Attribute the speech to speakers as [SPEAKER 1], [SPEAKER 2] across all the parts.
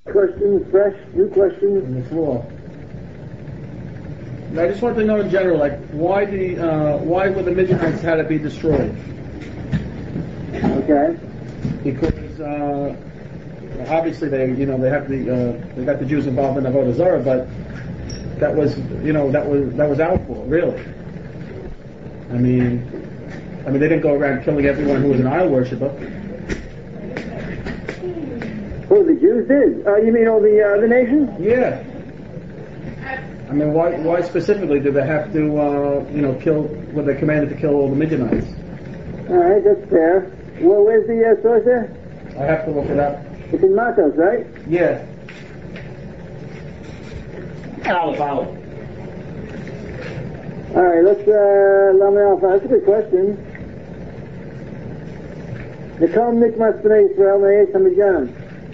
[SPEAKER 1] Questions, fresh, new questions?
[SPEAKER 2] On the floor. I just want to know in general, like, why would the Midianites had to be destroyed?
[SPEAKER 1] Okay.
[SPEAKER 2] Because obviously they got the Jews involved in Avodah Zarah, but that was our fault, really. I mean, they didn't go around killing everyone who was an idol worshiper.
[SPEAKER 1] Oh, the Jews did? You mean all the other nations?
[SPEAKER 2] Yeah. I mean, why specifically did they have to, kill? Were they commanded to kill all the Midianites?
[SPEAKER 1] All right, that's fair. Well, where's the source there?
[SPEAKER 2] I have to look it up.
[SPEAKER 1] It's in Matos, right?
[SPEAKER 2] Yeah.
[SPEAKER 3] Aleph.
[SPEAKER 1] All right, let's Lamed Alpha. That's a good question. Nekom Nikmas B'nai Yisrael Me'ez HaMidyanim.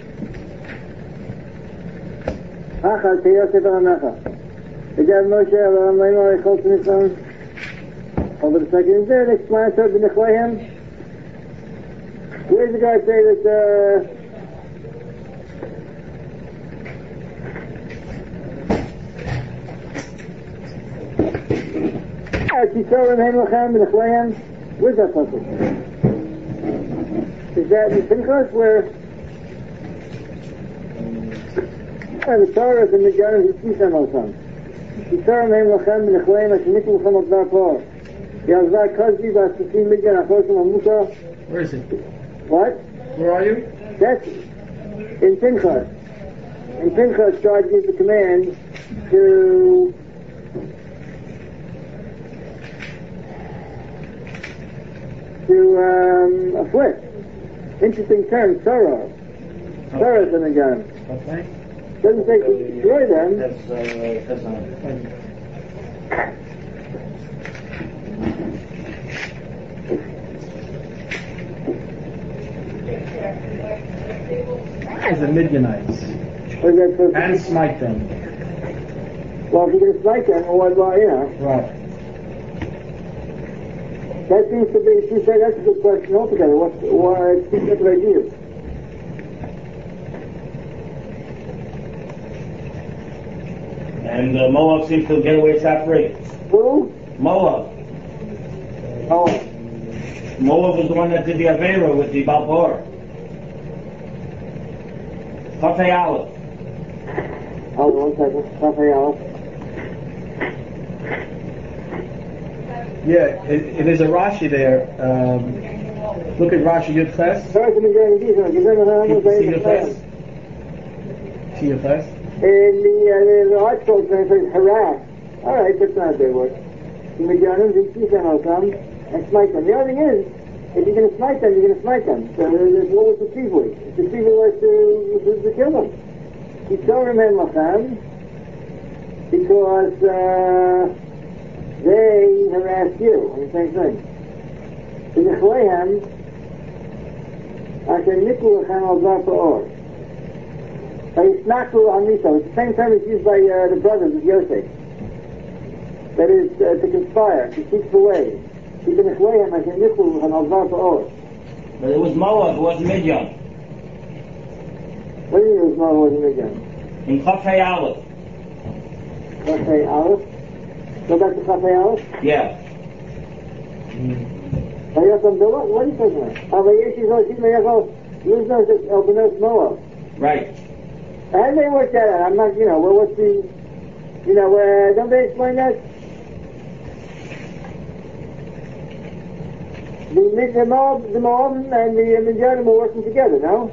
[SPEAKER 1] Achad Teyosef Al-Nacha. Ejav Moshe Avraham Leimor Echol T'Nitzon. Over the second, is there an explanatory B'Nechleihem? Where does the guy say that where's that something? Is that in Pinchas where the Torah is in the Garden of Yisrael Al-Sam? Yisrael Mehem Lachem B'Nechleihem Hashemikim Lachem Al-Dvar Por Yazvar Kozbi V'Asifim Midyan Achosim Al-Musa.
[SPEAKER 2] Where is it?
[SPEAKER 1] What?
[SPEAKER 2] Where are you?
[SPEAKER 1] That's in Pinchas. And Pinchas God gives the command to afflict. Interesting term, sorrow. Sorrow is in the gun.
[SPEAKER 2] Okay.
[SPEAKER 1] Doesn't say to destroy them.
[SPEAKER 3] That's
[SPEAKER 2] As the Midianites. And smite them.
[SPEAKER 1] Well, if you can smite them,
[SPEAKER 2] Right.
[SPEAKER 1] That seems to be, she said that's a good question altogether. Why it's two separate ideas.
[SPEAKER 3] And Moab seems to get away scot-free.
[SPEAKER 1] Who?
[SPEAKER 3] Moab.
[SPEAKER 1] Oh.
[SPEAKER 3] Moab was the one that did the Avera with the Balpor. Chafei Aleph.
[SPEAKER 1] Hold on 1 second. Chafei Aleph.
[SPEAKER 2] Yeah, it is a Rashi there. Look at Rashi Yud Ches. See Yud Ches? See Yud Ches?
[SPEAKER 1] And the article says harass. All right, that's not a big word. The Midyanim, and smite them. The other thing is, if you're going to smite them, you're going to smite them. So what was the chiefly? The chiefly was to kill them. He told him in Lacham because they harassed you. The same thing. In the Chleihem, Asher Niklu Lachem Al Zar Pa'or. It's the same term is used by the brothers of Yosef. That is to conspire, to keep away. But it
[SPEAKER 3] was Moab, it wasn't Midian.
[SPEAKER 1] What do you mean it was Moab, it wasn't Midian?
[SPEAKER 3] In Chafei Aleph.
[SPEAKER 1] Chafei Aleph? Go back to Chafei Aleph?
[SPEAKER 3] Yeah.
[SPEAKER 1] What are you talking about? Moab.
[SPEAKER 3] Right.
[SPEAKER 1] And they worked that out. I'm not, what's the, don't they explain that? The Moab and the Midianim were working together, no?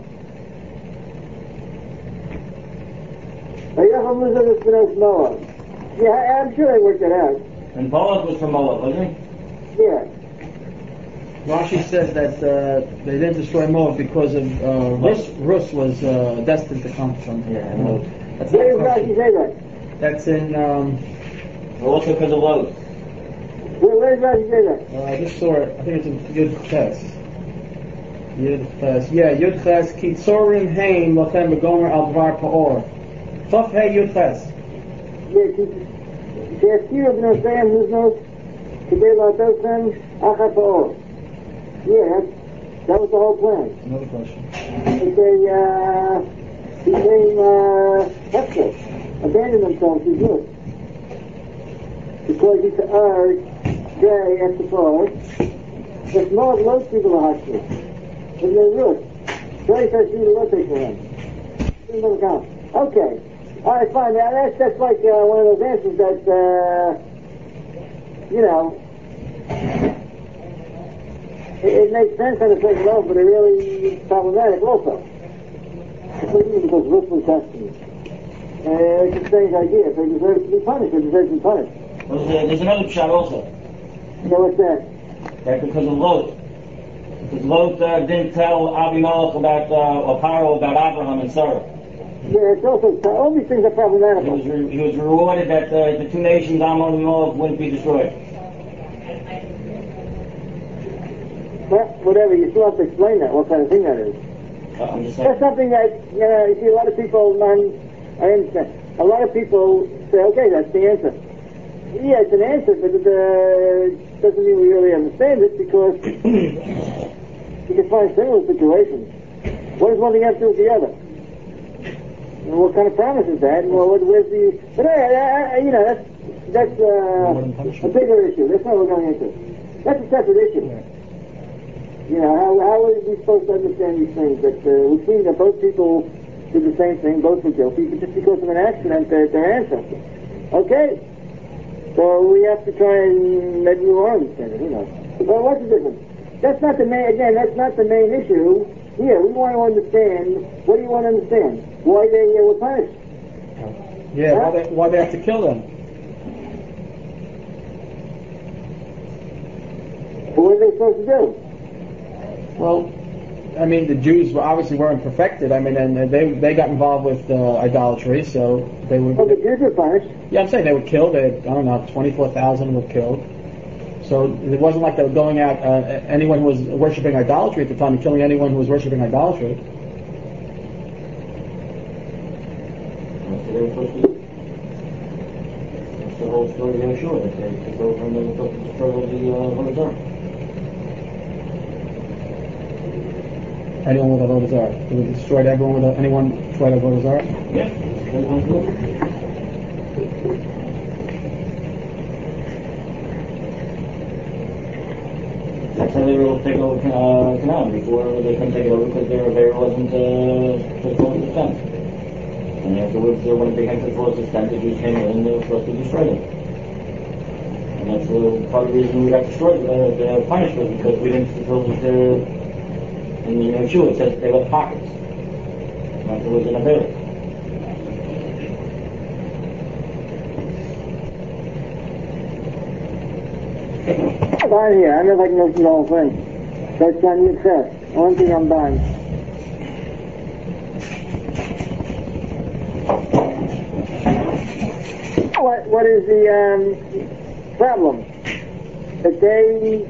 [SPEAKER 1] Moab. Yeah, I'm sure they worked that out.
[SPEAKER 3] And Balak was from Moab, wasn't he?
[SPEAKER 1] Yeah.
[SPEAKER 2] Rashi says that they didn't destroy Moab because of Rus was destined to come from here. That's
[SPEAKER 1] Where does Rashi say that?
[SPEAKER 2] That's in.
[SPEAKER 3] Also because of Lot.
[SPEAKER 1] Where does Rashi say that?
[SPEAKER 2] I just saw it. I think it's in Yud Ches. Yeah, Yud Ches. Kitzorim Haim Lachem Begomer Al Dvar Pa'or. Chaf Hey Yud Ches.
[SPEAKER 1] Yeah, She'eskir of Nosayim Nuznos Kedei Latosem Achat Pa'or. Yeah, that was the whole plan.
[SPEAKER 2] Another question.
[SPEAKER 1] He became abandon themselves to good. Because it's day after fall, the small low people are hostile. And they're root. Very first thing to rotate for them. Okay. Alright, fine. That's like one of those answers that, it makes sense on a certain level, but it really is problematic also. Especially because ruthless destiny. It's a strange idea. If they deserve to be punished, they deserve to be punished.
[SPEAKER 3] There's another pshat also.
[SPEAKER 1] Yeah, what's that?
[SPEAKER 3] That because of Lot. Because Lot didn't tell Abimelech about, or Paro about Abraham and Sarah.
[SPEAKER 1] Yeah, it's also, all these things are problematical.
[SPEAKER 3] He was rewarded that the two nations, Ammon and Moab, wouldn't be destroyed.
[SPEAKER 1] Well, whatever, you still have to explain that, what kind of thing that is.
[SPEAKER 3] I'm just saying.
[SPEAKER 1] That's something that, you see a lot of people, I understand. A lot of people say, okay, that's the answer. Yeah, it's an answer, but it doesn't mean we really understand it because you can find similar situations. What does one thing have to do with the other? And what kind of promise is that? And where's the... But that's a bigger issue. That's not what we're going into. That's a separate issue. How are we supposed to understand these things? That we see that both people did the same thing, both were guilty, but just because of an accident, they're ancestors. Okay. So we have to try and maybe we will understand it, Well, what's the difference? That's not the main, that's not the main issue. Here, we want to understand, what do you want to understand? Why they were punished.
[SPEAKER 2] Yeah, why they have to kill them.
[SPEAKER 1] What are they supposed to do?
[SPEAKER 2] Well, I mean, the Jews obviously weren't perfected. I mean, and they got involved with idolatry, so they were...
[SPEAKER 1] Well, the Jews were punished.
[SPEAKER 2] Yeah, I'm saying they were killed. 24,000 were killed. So it wasn't like they were going out, anyone who was worshipping idolatry at the time and killing anyone who was worshipping idolatry.
[SPEAKER 3] That's the whole story of Yeshua, that they took over and they were supposed to destroy all the Avodah.
[SPEAKER 2] Anyone with Avodah Zarah. They destroyed everyone with anyone destroyed Avodah Zarah?
[SPEAKER 3] Yeah. That's how they were able to take over Canaan. Before they couldn't take it over because their affair wasn't to the fullest extent. And afterwards, when it became to the fullest extent, the Jews came in and they were supposed to destroy them. And that's part of the reason we got destroyed, punished was because we didn't fulfill the... In Yeshua, it says they left pockets. Like it was in a bill.
[SPEAKER 1] Down here, I don't know if I can go through the whole thing. That's on your test. One thing I'm buying. What is the problem? That they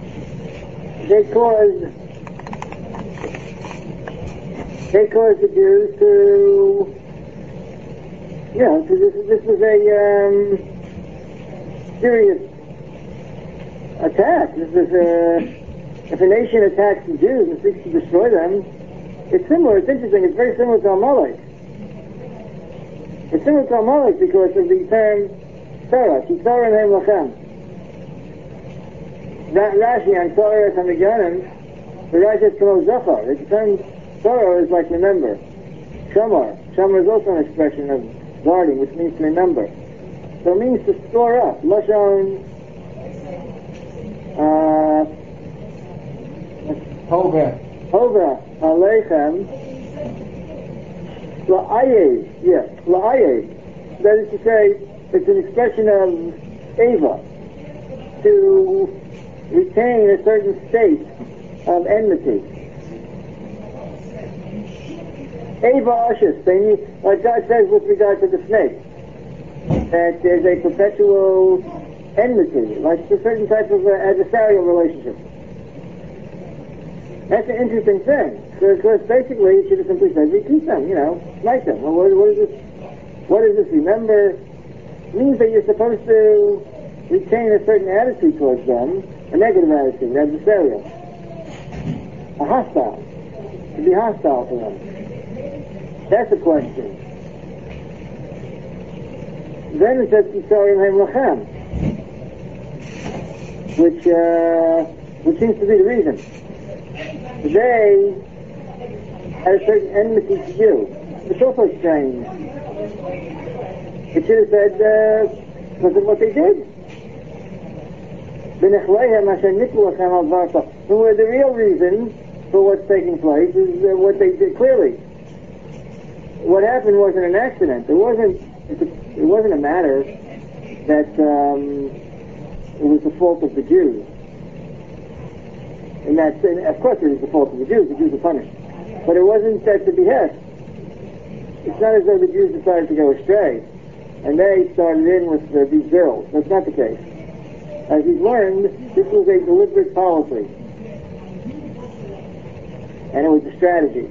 [SPEAKER 1] caused the Jews to, this was a serious attack. This is if a nation attacks the Jews and seeks to destroy them, it's similar. It's interesting. It's very similar to Amalek. It's similar to Amalek because of the term Torah. Torah and Hem Lachem. Rashi on Torah and Meganim, the Rashi says Kamo Zachar. The term Torah is like remember. Shamar. Shamar is also an expression of guarding, which means to remember. So it means to store up. Lashon Hova Aleichem La'ayev. Yes, La'ayev. That is to say, it's an expression of Eva. To retain a certain state of enmity. Eva Ashis, like God says with regard to the snake, that there's a perpetual enmity, like a certain type of adversarial relationship. That's an interesting thing, because basically you should have simply said, repeat them, like them. Well, what is this? What is this? Remember, it means that you're supposed to retain a certain attitude towards them, a negative attitude, adversarial, a hostile, to be hostile to them. That's the question. Then it says Yisrael Hem Lachem, which seems to be the reason. They had a certain enmity to you. It's also strange. It should have said, because of what they did. The real reason for what's taking place is what they did clearly. What happened wasn't an accident. It wasn't a matter that it was the fault of the Jews. And of course it was the fault of the Jews. The Jews were punished. But it wasn't at the behest. It's not as though the Jews decided to go astray and they started in with these girls. That's not the case. As we've learned, this was a deliberate policy. And it was a strategy.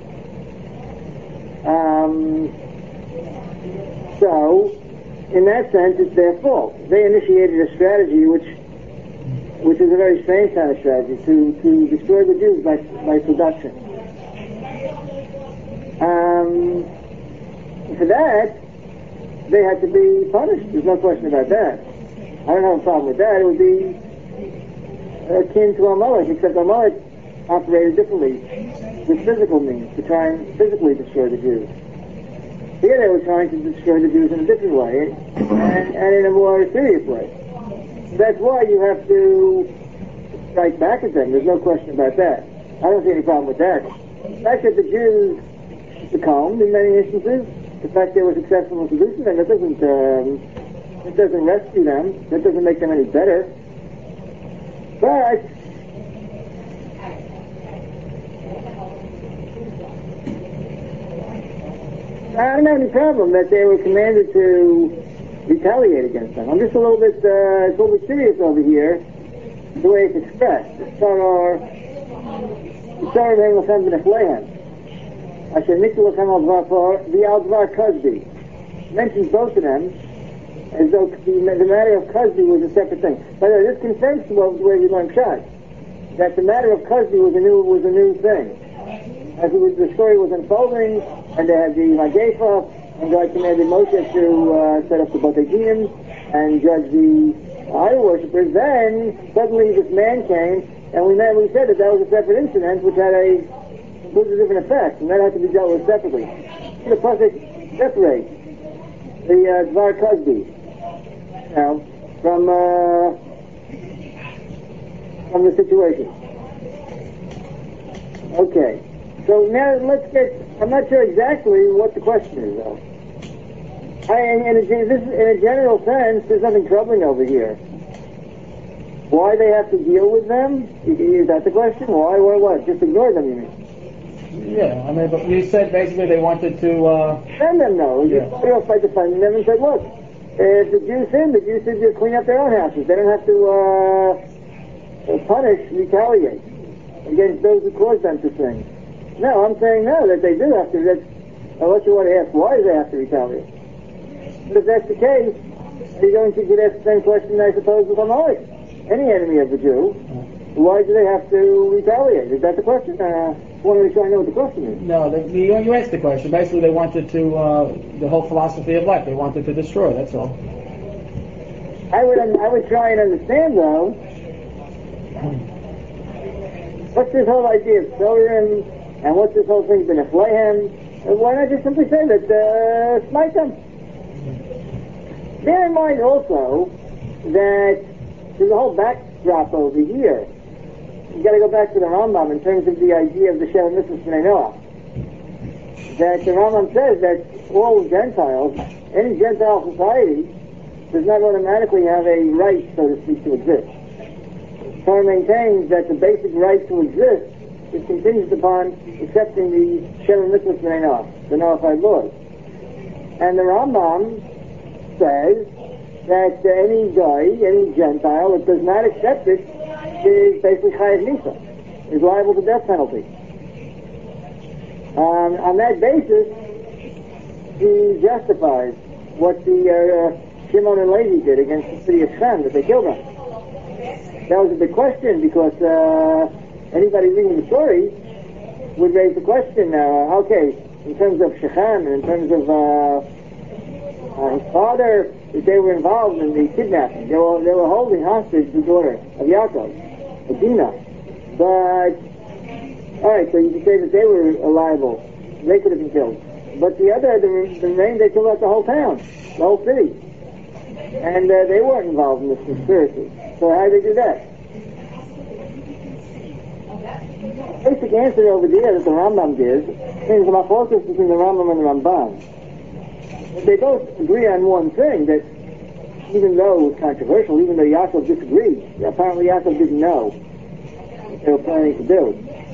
[SPEAKER 1] So, in that sense, it's their fault. They initiated a strategy which is a very strange kind of strategy, to destroy the Jews by seduction. For that, they had to be punished. There's no question about that. I don't have a problem with that. It would be akin to Amalek, except Amalek operated differently with physical means to try and physically destroy the Jews. Here they were trying to destroy the Jews in a different way and in a more serious way. That's why you have to strike back at them. There's no question about that. I don't see any problem with that. The fact that the Jews succumbed in many instances, the fact they were successful in seducing them, that doesn't rescue them. That doesn't make them any better. But I don't have any problem that they were commanded to retaliate against them. I'm just a little bit serious over here, the way it's expressed. Mentions both of them as though the matter of Cosby was a separate thing. By the way, this confirms the way we learned Pshat, that the matter of Cosby was a new thing. As the story was unfolding, and they had the Magefa, and God commanded Moshe to set up the Boteginim and judge the idol worshippers. Then suddenly this man came, and we said that was a separate incident which had a completely different effect, and that had to be dealt with separately. The Pasuk separates the Dvar Cosby from the situation. Okay. So now I'm not sure exactly what the question is, though. In a general sense, there's nothing troubling over here. Why they have to deal with them? Is that the question? Why? Or what? Just ignore them, you mean?
[SPEAKER 2] Yeah, I mean, but you said basically they wanted to...
[SPEAKER 1] Defend them, though. You started off by defending them and said, look, if the Jews sin, the Jews should just clean up their own houses. They don't have to retaliate against those who caused them to sin. No, I'm saying no, that they do have to. Unless you want to ask why do they have to retaliate. But if that's the case, you're going to get asked the same question, I suppose, with Amalek. Any enemy of the Jew, why do they have to retaliate? Is that the question? I want to make sure I know what the question is.
[SPEAKER 2] No, you asked the question. Basically, they wanted to, the whole philosophy of life, they wanted to destroy, that's all.
[SPEAKER 1] I would try and understand, though, what's this whole idea of Sorim, and what's this whole thing, B'neflehem? Why not just simply say that, smite them? Bear in mind also that there's a whole backdrop over here. You've got to go back to the Rambam in terms of the idea of the Shem Mitzvah B'nai Noach. That the Rambam says that all Gentiles, any Gentile society, does not automatically have a right, so to speak, to exist. Torah maintains that the basic right to exist is contingent upon accepting the Shem Mitzvah B'nai Noach, the Noachic laws. And the Rambam says that any guy, any Gentile that does not accept it is basically Chayav Misa, is liable to death penalty. On that basis, he justifies what the Shimon and Levi did against the city of Shem, that they killed them. That was a big question because anybody reading the story would raise the question, okay, in terms of Shechem and in terms of His father, they were involved in the kidnapping. They were holding hostage the daughter of Yaakov, Dinah. But, alright, so you can say that they were liable. They could have been killed. But the remaining, they killed out the whole town, the whole city. And they weren't involved in this conspiracy. So how did they do that? Basic answer over there that the Rambam gives is the focus between the Rambam and the Ramban. They both agree on one thing, that even though it was controversial, even though Yaakov disagreed, apparently Yaakov didn't know what they were planning to do.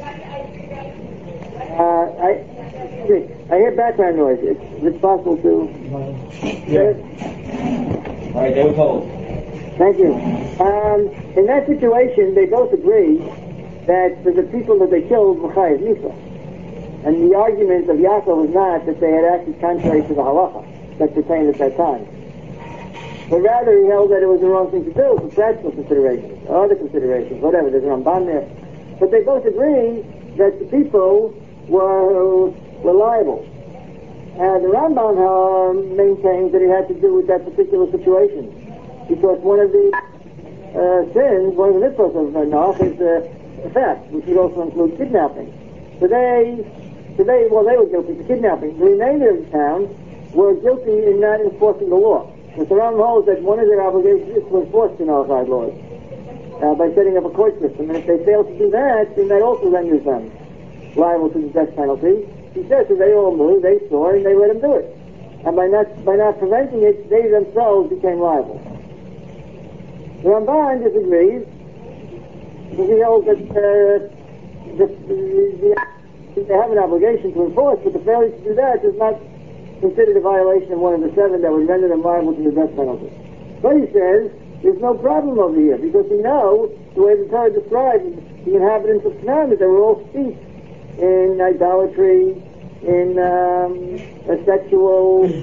[SPEAKER 1] I hear background noise. It's possible to...
[SPEAKER 3] Yeah. All right, they were told.
[SPEAKER 1] Thank you. In that situation, they both agree that for the people that they killed were Chayav Misa. And the argument of Yaakov was not that they had acted contrary to the halacha that pertained at that time. But rather he held that it was the wrong thing to do for practical considerations, or other considerations, whatever, there's a Ramban there. But they both agree that the people were liable. And the Ramban maintains that it had to do with that particular situation. Because one of the sins, one of the mitzvahs of Noach is theft, which would also include kidnapping. So they were guilty for kidnapping. The remainder of the town were guilty in not enforcing the law. The Rambam holds that one of their obligations is to enforce the nullified laws by setting up a court system. And if they fail to do that, then that also renders them liable to the death penalty. He says that they all knew, they saw, and they let him do it. And by not preventing it, they themselves became liable. The Ramban disagrees, because he holds that they have an obligation to enforce, but the failure to do that is not considered a violation of one of the seven that would render them liable to the death penalty. But he says, there's no problem over here, because we know, the way the Torah describes the inhabitants of Canaan, that they were all steeped in idolatry, in sexual,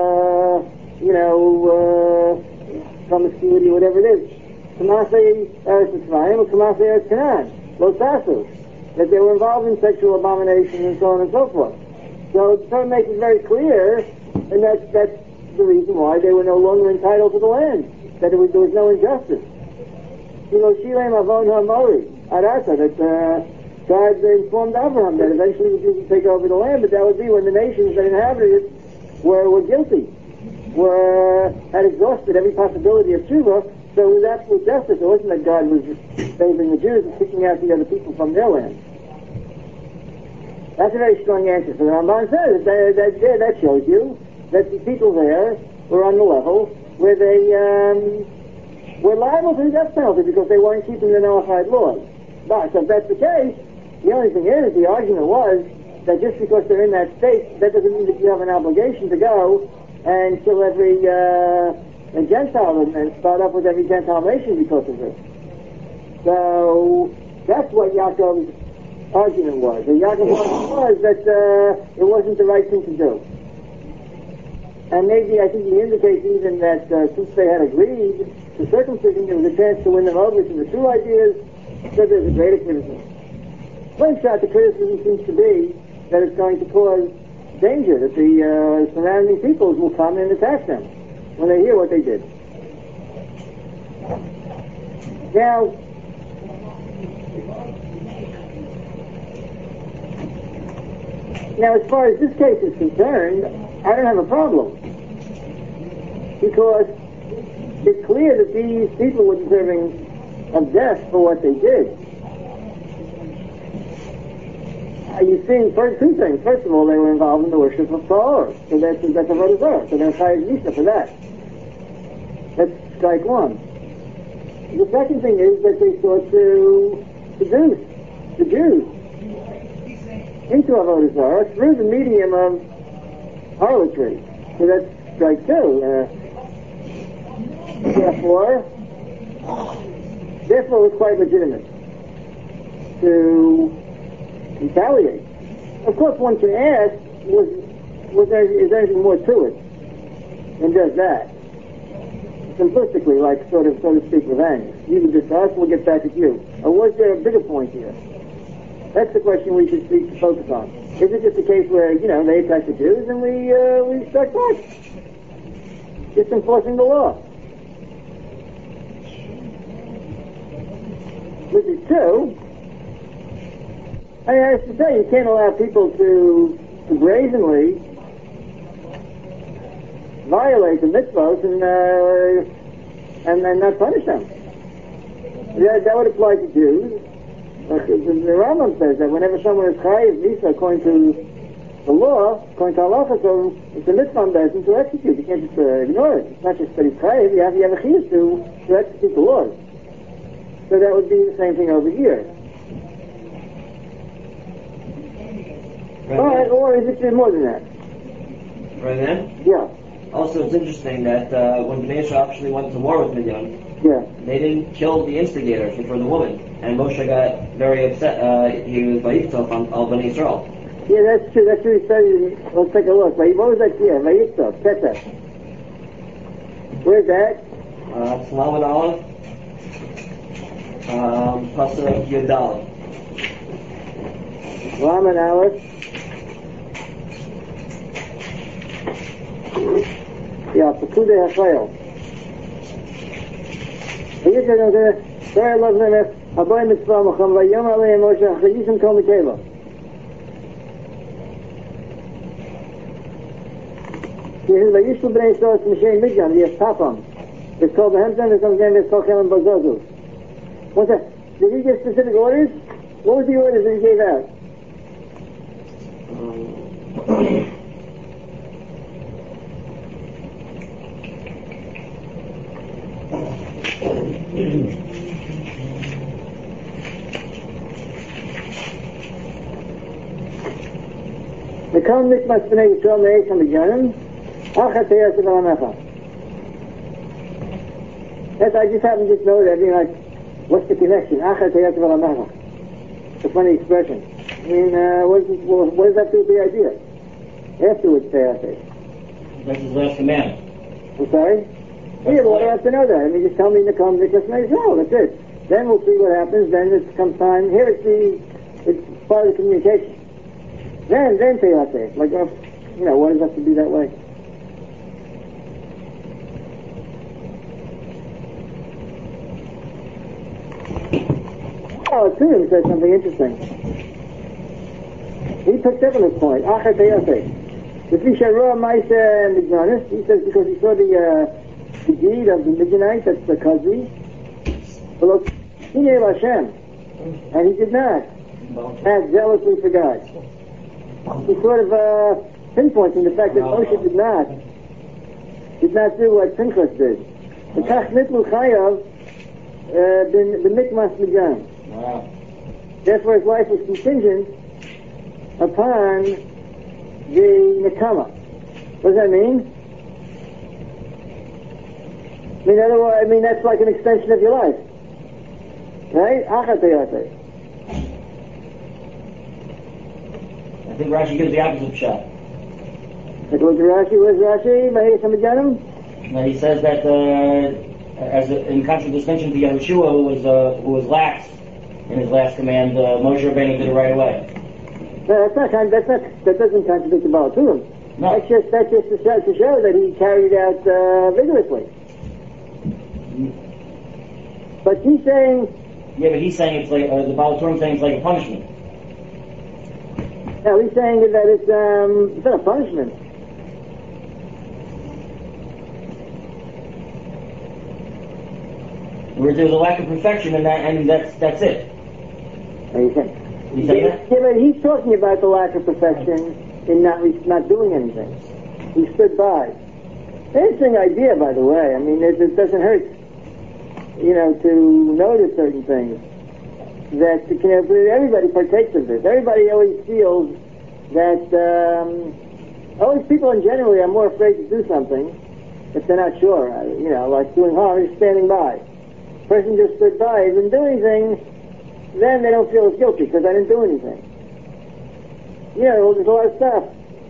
[SPEAKER 1] promiscuity, whatever it is. Kamasei Eretz Mitzrayim or Kamasei Eretz Canaan, Los Asus, that they were involved in sexual abomination and so on and so forth. So the Torah makes it very clear, and that's the reason why they were no longer entitled to the land, that there was no injustice. Shilem Avon HaMori, Arasa, that God informed Abraham that eventually the Jews would take over the land, but that would be when the nations that inhabited it were guilty, had exhausted every possibility of tshuva. So it was absolute justice. It wasn't that God was saving the Jews and kicking out the other people from their land. That's a very strong answer. So the Ramban says that shows you that the people there were on the level where they were liable to the death penalty because they weren't keeping the nullified laws. But so if that's the case, the only thing is, the argument was that just because they're in that state, that doesn't mean that you have an obligation to go and kill every Gentile and start up with every Gentile nation because of this. So that's what Yaakov's argument was. And Yaakov's argument was that it wasn't the right thing to do. And maybe I think he indicates even that since they had agreed to circumcision, there was a chance to win them over to the true ideas, so there's a greater criticism. One shot, the criticism seems to be that it's going to cause danger, that the surrounding peoples will come and attack them when they hear what they did. Now, as far as this case is concerned, I don't have a problem. Because it's clear that these people were deserving of death for what they did. You see, two things. First of all, they were involved in the worship of Baal. So that's a Avodah Zarah. So they're Chayav Misa for that. That's strike one. The second thing is that they sought to seduce the Jews into Avodah Zarah through the medium of harlotry. So that's strike two. Therefore, it was quite legitimate to retaliate. Of course, one can ask, is there anything more to it than just that? Simplistically, like so to speak, revenge. You did this to us, we'll get back at you. Or was there a bigger point here? That's the question we should seek to focus on. Is it just a case where, they attacked the Jews and we struck back? just enforcing the law. Which is true. I mean, I have to say, you can't allow people to brazenly violate the mitzvahs and not punish them. That would apply to Jews. The Rambam says that whenever someone is chayiv misa according to the law, according to halacha, so it's a mitzvah bezin to execute. You can't just ignore it. It's not just that he's chayiv. You have a chiyuv to execute the laws. So that would be the same thing over here.
[SPEAKER 3] Right,
[SPEAKER 1] or is it more than that?
[SPEAKER 3] Right then?
[SPEAKER 1] Yeah.
[SPEAKER 3] Also, it's interesting that when Bnei Yisrael actually went to war with Midian, they didn't kill the instigators, which were the women. And Moshe got very upset. He was Vayiktof on Al Bnei Yisrael.
[SPEAKER 1] Yeah, that's true. That's what he studied. Let's take a look. What was that here? Vayiktof, Petach. Where's that?
[SPEAKER 3] It's Lamed Aleph. Pasuk Yud Daled.
[SPEAKER 1] Lamed Aleph. Yeah, Pekudei HaChayil. Sorry, love them. Abai mitzvah macham vayom alei Moshe achayishim kol mikela. Vayishlu b'nei Yisrael Mishei Midyan v'yastapam. It's called the Hemzem. It's called the Chelim Bazozu. What's that? Did he give specific orders? What was the orders that he gave out? Mekom mikmas b'nei Yisrael me'esh ha'midyanim achat teyaseh v'lamecha. I just happen to know that. I mean, like, what's the connection? Achat teyaseh v'lamecha. It's a funny expression. I mean, what does that do with the idea? Afterwards, teyaseh.
[SPEAKER 3] That's his last command.
[SPEAKER 1] I'm sorry? Yeah, but I don't have to know that. I mean, just tell me Mekom mikmas b'nei Yisrael. That's it. Then we'll see what happens. Then it comes time. Here it's part of the communication. Then teyaseh. Like, why does it have to be that way? Oh, Turim said something interesting. He picked up on this point. Achat teyaseh. The Fisharah Maisa and Midyanis. He says because he saw the deed of the Midianite, that's the Kazi. But look, he knew Hashem, and he did not act zealously for God. He sort of pinpointing the fact that Moshe did not do what Pinchas did. The Kach Mitlu Chayav the Mikmas Midyan. Therefore his life was contingent upon the Nekama. What does that mean? I mean that's like an extension of your life. Right? Achat teyaseh.
[SPEAKER 3] I think Rashi gives the opposite shot.
[SPEAKER 1] Take a look at Rashi. Where's Rashi? Mahir Samidyanim?
[SPEAKER 3] Now he says that in contradistinction to Yahushua, who was lax in his last command, Moshe Rabbeinu did it right away.
[SPEAKER 1] No, that doesn't contradict the Baal Turim.
[SPEAKER 3] No.
[SPEAKER 1] That's just to show that he carried out vigorously. But he's saying.
[SPEAKER 3] Yeah, but he's saying it's like the Baal Turim saying it's like a punishment.
[SPEAKER 1] No, he's saying that it's not a punishment.
[SPEAKER 3] Where there's a lack of perfection, and that's it.
[SPEAKER 1] What are you saying?
[SPEAKER 3] You say that?
[SPEAKER 1] Yeah, but he's talking about the lack of perfection in not doing anything. He stood by. Interesting idea, by the way. I mean, it doesn't hurt, to notice certain things. That everybody partakes of this. Everybody always feels that always people in general are more afraid to do something if they're not sure. Like doing harm, just standing by. Person just stood by, didn't do anything, then they don't feel as guilty because I didn't do anything. There's a lot of stuff,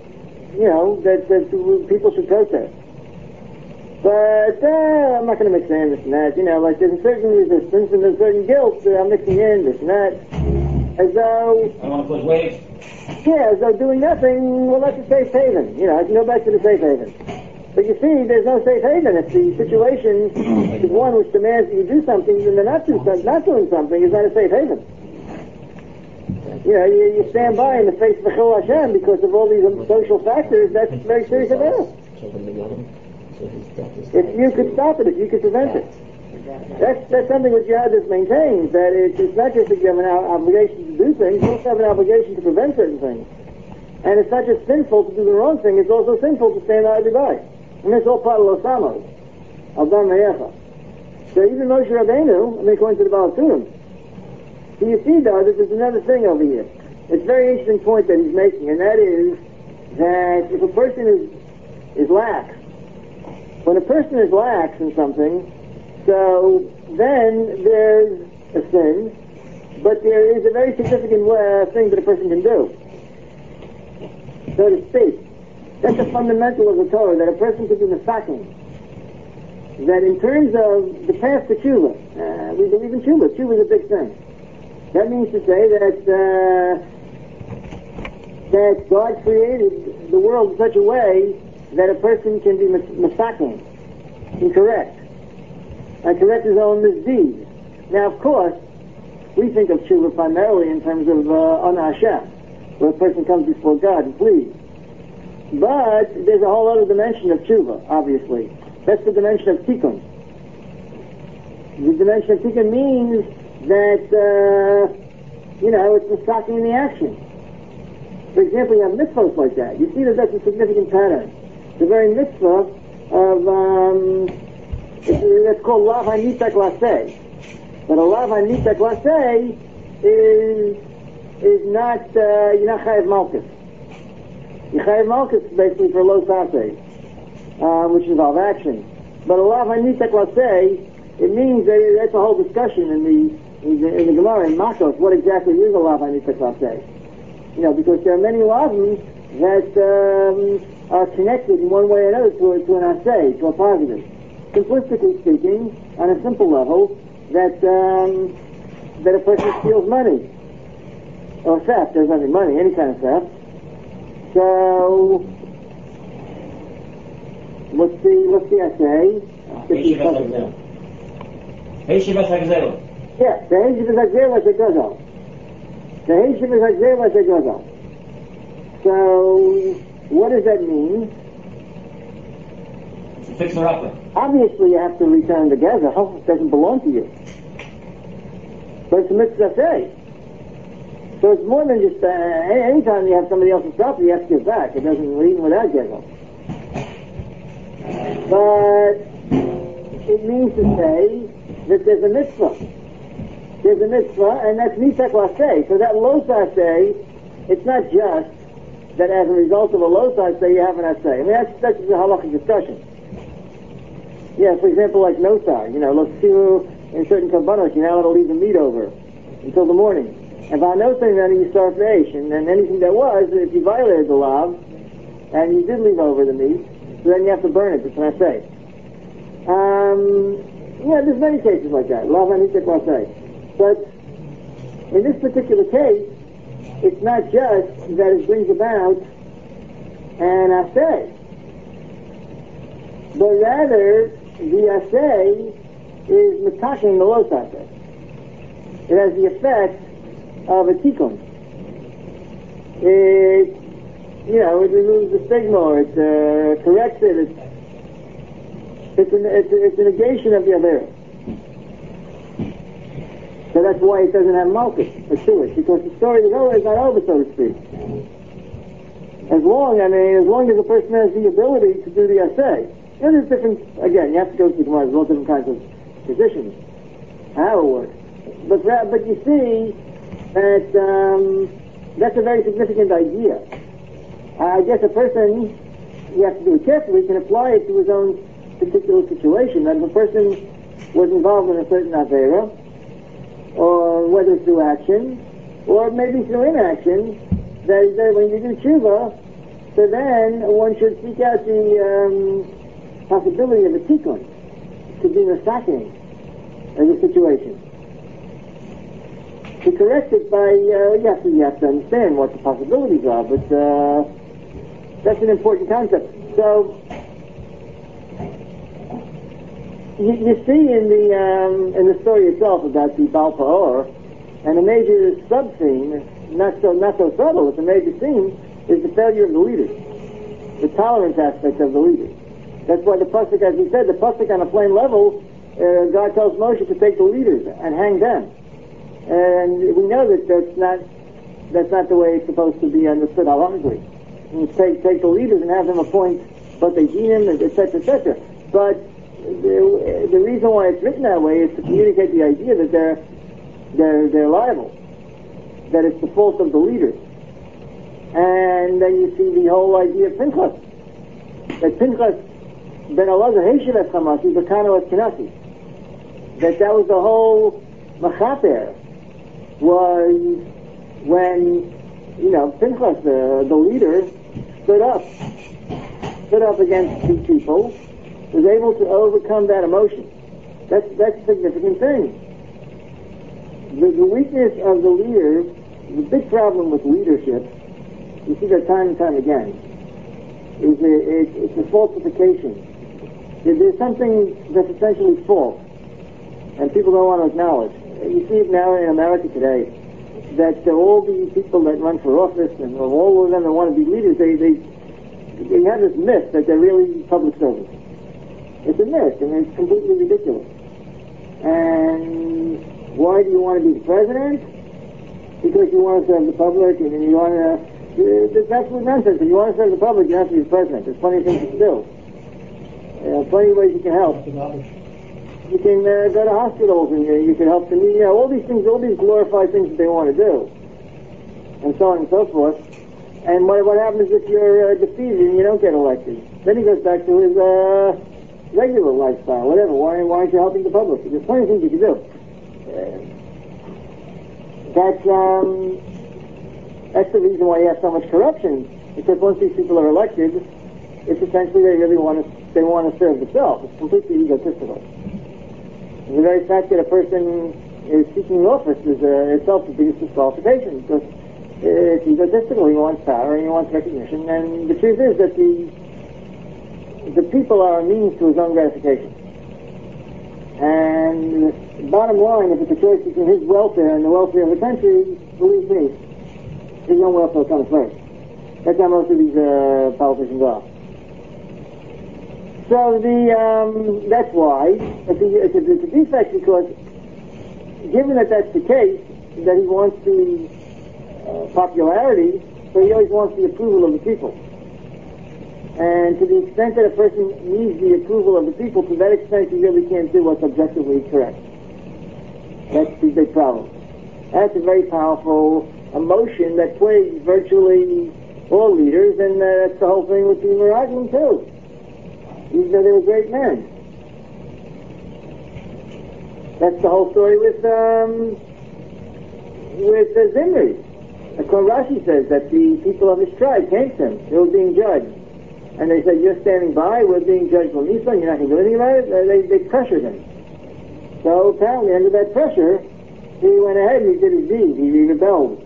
[SPEAKER 1] that people should protest. But I'm not going to mix in this and that. Like there's a certain resistance and there's a certain guilt. I'm mixing in this and that. As though...
[SPEAKER 3] I want to put weight.
[SPEAKER 1] Yeah, as though doing nothing, well, that's a safe haven. I can go back to the safe haven. But you see, there's no safe haven. If the situation is one which demands that you do something, then not doing something is not a safe haven. You know, you stand by in the face of the Chil Hashem because of all these social factors. That's very serious affair. If you could stop it, if you could prevent it. That's something which Yadus maintains, that it's not just that you have an obligation to do things, you also have an obligation to prevent certain things. And it's not just sinful to do the wrong thing, it's also sinful to stand idly by. And it's all part of Losamos, Aldan Me'echa. So even Moshe Rabbeinu, according to the Baal Turim, so you see though that there's another thing over here. It's a very interesting point that he's making, and that is that if a person is lax, when a person is lax in something, so then there's a sin, but there is a very significant thing that a person can do, so to speak. That's a fundamental of the Torah, that a person can be mesaking. That in terms of the path to tshuva, we believe in tshuva. Tshuva is a big thing. That means to say that God created the world in such a way that a person can be mesaking, can correct, and correct his own misdeeds. Now, of course, we think of tshuva primarily in terms of Ana Hashem, where a person comes before God and pleads. But there's a whole other dimension of tshuva, obviously. That's the dimension of tikkun. The dimension of tikkun means that, it's misaking the action. For example, you have mitzvahs like that. You see that that's a significant pattern. The very mitzvah of, it's called lav hanitek laseh. But a lav hanitek laseh is not, you're not chayav malchus. You chayav malchus basically for lo saseh, which involves action. But a lav hanitek laseh, it means that that's a whole discussion in the Gemara in Makos. What exactly is a lav hanitek laseh? Because there are many lavs that are connected in one way or another to an aseh, to a positive. Simplistically speaking, on a simple level, that a person steals money or theft. There's nothing money, any kind of theft. So what's the essay?
[SPEAKER 3] Heshivas Hagzelo.
[SPEAKER 1] Yeah, the Heshivas Hagzelo Shegozo. The Heshivas Hagzelo Shegozo. So what does that mean?
[SPEAKER 3] Fix her up.
[SPEAKER 1] Obviously you have to return the Gezer. It doesn't belong to you. But it's a mitzvah say. So it's more than just, anytime you have somebody else's property, you have to give back. It doesn't leave without Gezer. But it means to say that there's a mitzvah. There's a mitzvah, and that's nitek laseh. So that lo saseh, it's not just that as a result of a lo saseh you have an aseh. I mean, that's a halachic discussion. Yeah, for example, like nosar, in certain kabbanos, you're not allowed to leave the meat over until the morning. And by nosar, then you start fish, and then anything that was, if you violated the law, and you did leave over the meat, so then you have to burn it, that's what I say. There's many cases like that. Lav hanitek laseh. But in this particular case, it's not just that it brings about an aseh, but rather the aseh is mitaking the lo saseh. It has the effect of a tikkun. It removes the stigma, or it corrects it. It's a negation of the avera. So that's why it doesn't have malchus or it, because the story is not over, so to speak. As long as a person has the ability to do the aseh. There's different, again, you have to go to the Gemara, there's all different kinds of positions, how it works. But you see that that's a very significant idea. I guess a person, you have to do it carefully, can apply it to his own particular situation. That if a person was involved in a certain avera, or whether through action, or maybe through inaction, that when you do tshuva, so then one should seek out the possibility of a tikkun, to be misaking of the situation. To correct it by, you have to understand what the possibilities are, but that's an important concept. So, You see in the story itself about the Baal Peor, and a major sub-theme, not so subtle, it's a major theme, is the failure of the leaders, the tolerance aspect of the leaders. That's why the pasuk, as we said, the pasuk on a plain level, God tells Moshe to take the leaders and hang them. And we know that that's not the way it's supposed to be understood halachically. You take the leaders and have them appoint Batei-Dinim, etc., etc. But the reason why it's written that way is to communicate the idea that they're liable, that it's the fault of the leaders. And then you see the whole idea of Pinchas, that Pinchas ben Elazar Heshiv es Chamasi Bekano es Kinasi, that was the whole machaper, was when Pinchas, the leader, stood up against these people, was able to overcome that emotion. That's a significant thing. The weakness of the leader, the big problem with leadership, you see that time and time again, is it's a falsification. There's something that's essentially false, and people don't want to acknowledge. You see it now in America today, that all the people that run for office and all of them that want to be leaders, they have this myth that they're really public servants. It's a myth, and it's completely ridiculous. And why do you want to be the president? Because you want to serve the public, and you want to... That's absolute nonsense. If you want to serve the public, you have to be the president. There's plenty of things you can do. Plenty of ways you can help. You can go to hospitals, and you can help them. All these things, all these glorified things that they want to do, and so on and so forth. And what happens if you're defeated and you don't get elected? Then he goes back to his regular lifestyle, whatever. Why aren't you helping the public? There's plenty of things you can do. That's the reason why you have so much corruption. Because once these people are elected, it's essentially they really want to serve themselves. It's completely egotistical. And the very fact that a person is seeking office is itself the biggest disqualification, because it's egotistical. He wants power and he wants recognition. And the truth is that the people are a means to his own gratification. And bottom line, if it's a choice between his welfare and the welfare of the country, believe me, his own welfare comes first. That's how most of these politicians are. So that's why it's a defect, because given that that's the case, that he wants the popularity, so he always wants the approval of the people. And to the extent that a person needs the approval of the people, to that extent he really can't do what's objectively correct. That's the big problem. That's a very powerful emotion that plagues virtually all leaders, and that's the whole thing with the Meraglim too. Even though they were great men. That's the whole story with Zimri. Rashi says that the people of his tribe came to him. They were being judged. And they said, you're standing by, we're being judged for Nissan, you're not going to do anything about it? They pressured him. So apparently under that pressure, he went ahead and he did his deed. He rebelled.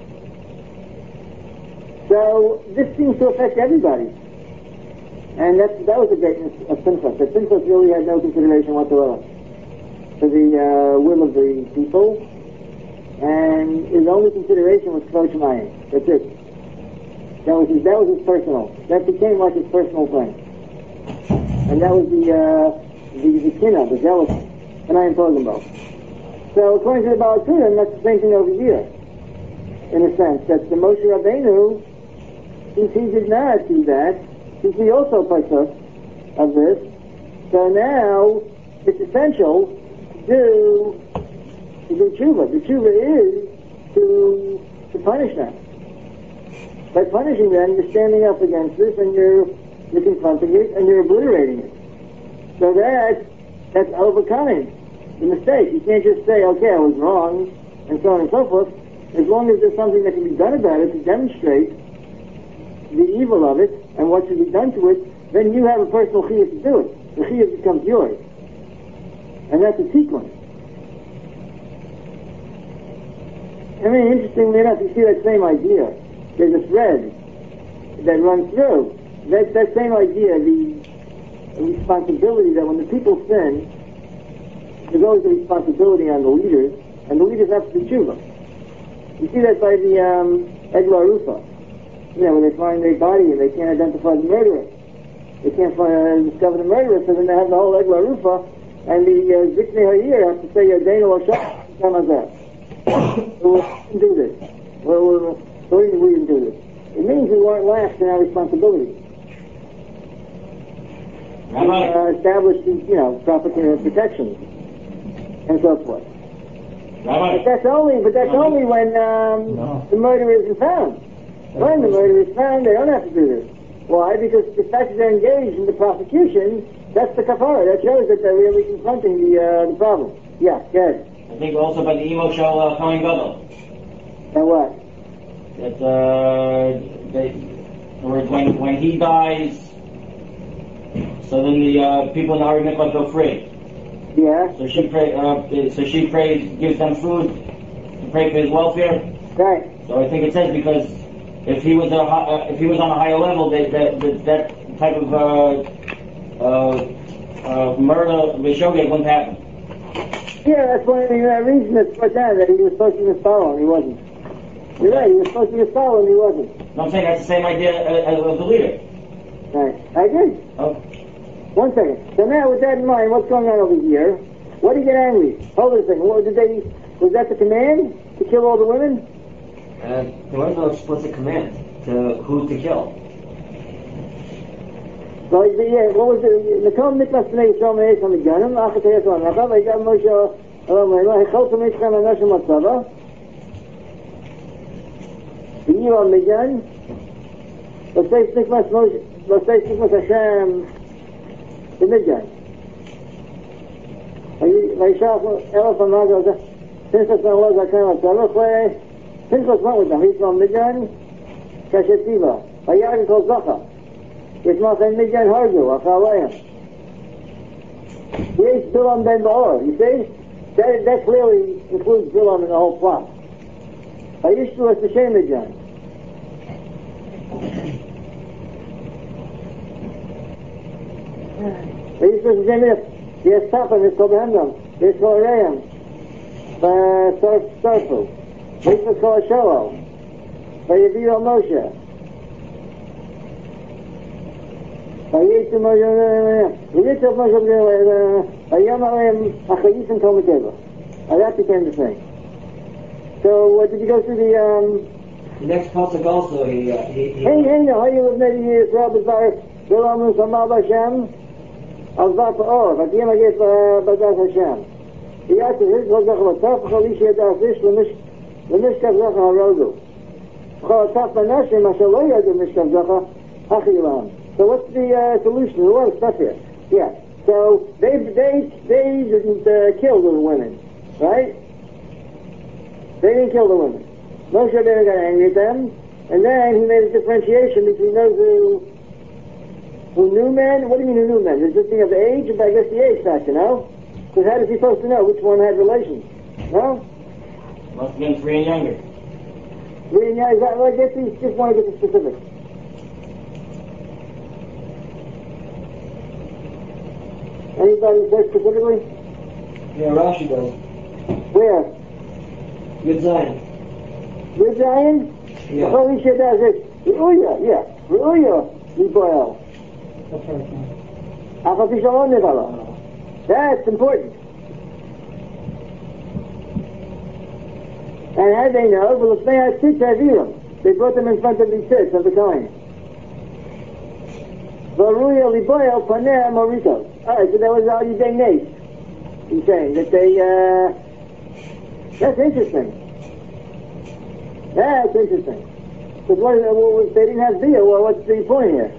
[SPEAKER 1] So this seems to affect everybody. And that was the greatness of Pinchas. That Pinchas really had no consideration whatsoever for the will of the people, and his only consideration was Kvod Shemayim. That's it. That was his personal. That became like his personal thing. And that was the kinna, the jealousy. And I am talking about. So according to the Baal Turim, that's the same thing over here. In a sense, that the Moshe Rabbeinu, since he did not do that, since he also partook of this, so now it's essential to do tshuva. The tshuva is to punish them. By punishing them, you're standing up against this, and you're confronting it, and you're obliterating it. So that's overcoming the mistake. You can't just say, okay, I was wrong, and so on and so forth. As long as there's something that can be done about it to demonstrate the evil of it and what should be done to it, then you have a personal chiyuv to do it. The chiyuv becomes yours. And that's a sequence. I mean, interestingly enough, you see that same idea. There's a thread that runs through. That same idea, the responsibility that when the people sin, there's always a responsibility on the leaders, and the leaders have to do tshuva. You see that by the Eglah Rufa. You know, when they find a body and they can't identify the murderer. They can't discover the murderer, so then they have the whole Eglah Rufa, and the Ziknei Hayir has to say, Yadenu L'Shach, Kamazah. We didn't do this. We didn't do this. It means we weren't lax in our responsibility. Establish, proper protection and so forth. But that's only when the murderer isn't found. When the murderer is found, they don't have to do this. Why? Because the fact that they're engaged in the prosecution, that's the kafara. That shows that they're really confronting the problem. Yeah, good.
[SPEAKER 3] I think also by the Emo Shel Kohen Gadol.
[SPEAKER 1] And what?
[SPEAKER 3] That when he dies, so then the people in the Ari Mikvah go free.
[SPEAKER 1] Yeah.
[SPEAKER 3] So she prays, gives them food to pray for his welfare.
[SPEAKER 1] Right.
[SPEAKER 3] So I think it says because if he was on a higher level, that type of murder Rishogeg wouldn't happen.
[SPEAKER 1] Yeah, that's one of the reasons that's put down, that he was supposed to be Mistala and he wasn't. You're right, he was supposed to be Mistala and he wasn't.
[SPEAKER 3] No, I'm saying that's the same idea as the leader.
[SPEAKER 1] Right. I agree.
[SPEAKER 3] Oh.
[SPEAKER 1] 1 second. So now, with that in mind, what's going on over here? What do you get angry? Hold on a second. Was that the command to kill all the women?
[SPEAKER 4] There was no explicit command to who to kill.
[SPEAKER 1] So, yeah, what was it? Nakom Mikvah Snei Yisrael Me'ez HaMidyanim, Achat HaYasol HaNachav, V'yigav Moshe Elohim Elohim, Hecholtu Mitzchem HaNashim HaTzava, V'yiv HaMidyan, V'seis Nikmas Hashem, B'Midyan. V'yishach Elef HaMagaz, Pinchas HaLoz HaKem HaTzava, Pinchas went with them, Yisrael Midyan, Kashetiva, V'yagin Kol Zacha, Yishmachem Midyan Hargu, Achaleim. Yesh Bilam Ben Ba'or, you see? That clearly includes Bilam in the whole plot. Vayishtu Es Hashem Midyan. Vayishtu Es Hashem Midyan. Yes, Tapam, Yes, Kobehendam, Yes, Koreim, Sarfu, Vayishtu Kol Hashoel, Vayaviyu Moshe. ויצא משה ויאמר להם החייסם תום הטבע. That became the thing. So did you go through the
[SPEAKER 4] next pasuk also he
[SPEAKER 1] Hey, no, how you live maybe Yisrael B'Zar Bilam Usamal Hashem Al-Zat Or Vatiyam Agef B'Zat Hashem Yiyat Zich V'Zach V'Taf V'Chalish Yadar Zish L'Mishkav Zacha HaRodu V'Chalotaf Manashim Asher Lo Yadu Mishkav Zacha Hachilam. So what's the solution? There's a lot of stuff here. Yeah. So they didn't kill the women, right? They didn't kill the women. Moshe Rabbeinu got angry at them, and then he made a differentiation between those who knew men. What do you mean who knew men? There's this thing of age, but I guess the age factor, no? Because how is he supposed to know which one had relations? No?
[SPEAKER 3] Must have been 3 and younger.
[SPEAKER 1] 3 and younger. I guess he just want to get the specifics. Anybody say specifically?
[SPEAKER 4] Yeah, Rashi does.
[SPEAKER 1] Where?
[SPEAKER 4] Good Zion.
[SPEAKER 1] Good Zion?
[SPEAKER 4] Yeah.
[SPEAKER 1] Holy shit does it. Ru'uya, yeah. Ru'uya, Yiboel. Afati Shalom Nevala. That's important. And how they know? Well, if they had six Aviram, they brought them in front of the six of the Kohen. Varuya Liboel Paneh Morito. Alright, so that was all you day Nace. He's saying that they, that's interesting. That's interesting. Because if they didn't have Bia, well, what's the point here?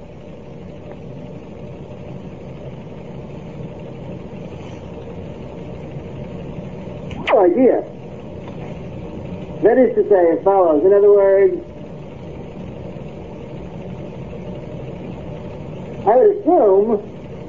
[SPEAKER 1] No idea. That is to say as follows. In other words, I would assume,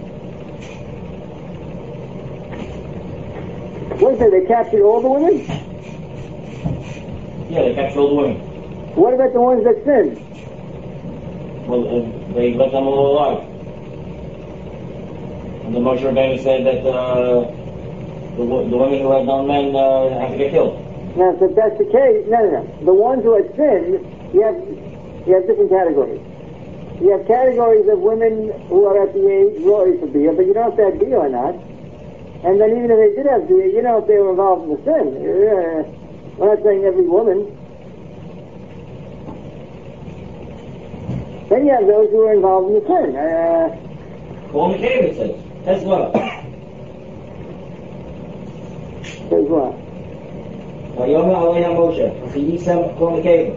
[SPEAKER 1] what is it, they captured all the women?
[SPEAKER 3] Yeah, they captured all the women.
[SPEAKER 1] What about the ones that sinned?
[SPEAKER 3] Well, they left them all alive. And the Moshe Rabbeinu said that The women who had known men have to get killed.
[SPEAKER 1] Now, so if that's the case, no. The ones who had sinned, you have different categories. You have categories of women who are at the age roy for beer, but you don't know if they had beer or not. And then even if they did have beer, you know if they were involved in the sin. We're not saying every woman. Then you have those who are involved in the sin.
[SPEAKER 3] Well, McCabe says, that's what.
[SPEAKER 1] Says what?
[SPEAKER 3] Vayom Elohim Moshe, V'yisem Kol McCabe.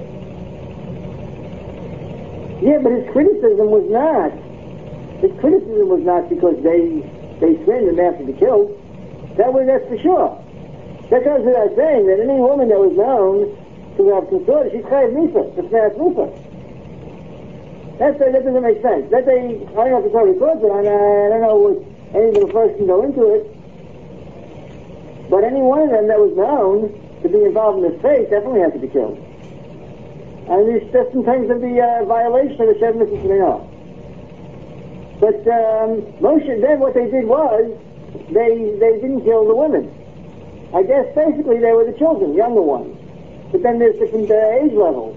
[SPEAKER 1] Yeah, but his criticism was not because they sinned and they have to be killed. That's for sure. That goes without saying that any woman that was known to have consorted, she's chayav mitzvah, it's not mitzvah. That doesn't make sense. I don't know if the Torah records it, I don't know what any little person can go into it. But any one of them that was known to be involved in this faith definitely has to be killed. And it's just in terms of the violation of the Shem Mitzvah. But Moshe, then what they did was, they didn't kill the women. I guess basically they were the children, younger ones. But then there's different age levels.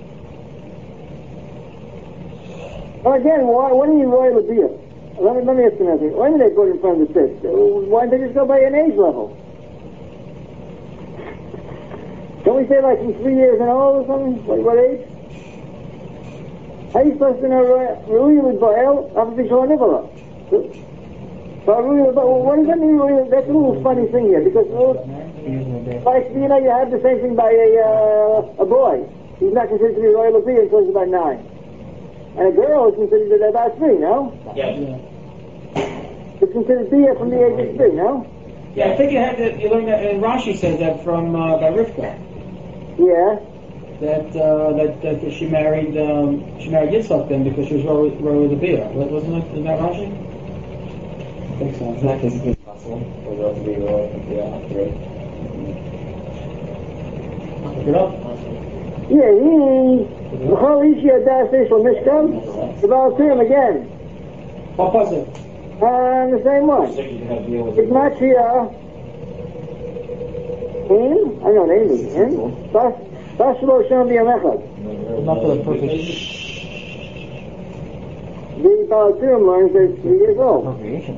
[SPEAKER 1] Well, again, why do you royal a beer? Let me ask you another thing. Why did they put it in front of the six? Why didn't they just go by an age level? Don't we say like from 3 years and old or something? What age? How are you supposed to know Ru'yu with Baal after Bishol Nivola? What does that mean? That's a little funny thing here because like you have the same thing by a boy. He's not considered to be royal of beer until he's about 9. And a girl is considered about 3, no?
[SPEAKER 3] Yes.
[SPEAKER 1] It's considered beer from the age of 3, no?
[SPEAKER 2] Yeah, I think you learned that, and Rashi says that from by Rivka.
[SPEAKER 1] Yeah.
[SPEAKER 2] That she married Yitzchak then because she was royal the beer. Wasn't it? Isn't that Rashi? I think so.
[SPEAKER 4] It's not physically possible for girls to be royal after it.
[SPEAKER 2] Look it up.
[SPEAKER 1] Yeah, B'chol ish yadas ish l'mishkan, the Baal Turim again.
[SPEAKER 2] What was it?
[SPEAKER 1] The same one. It's Matria. I know what name is. Bashlo Shem B'yamechad.
[SPEAKER 2] Not for the purpose.
[SPEAKER 1] The Baal Turim learns that it's 3 years old.
[SPEAKER 4] Procreation,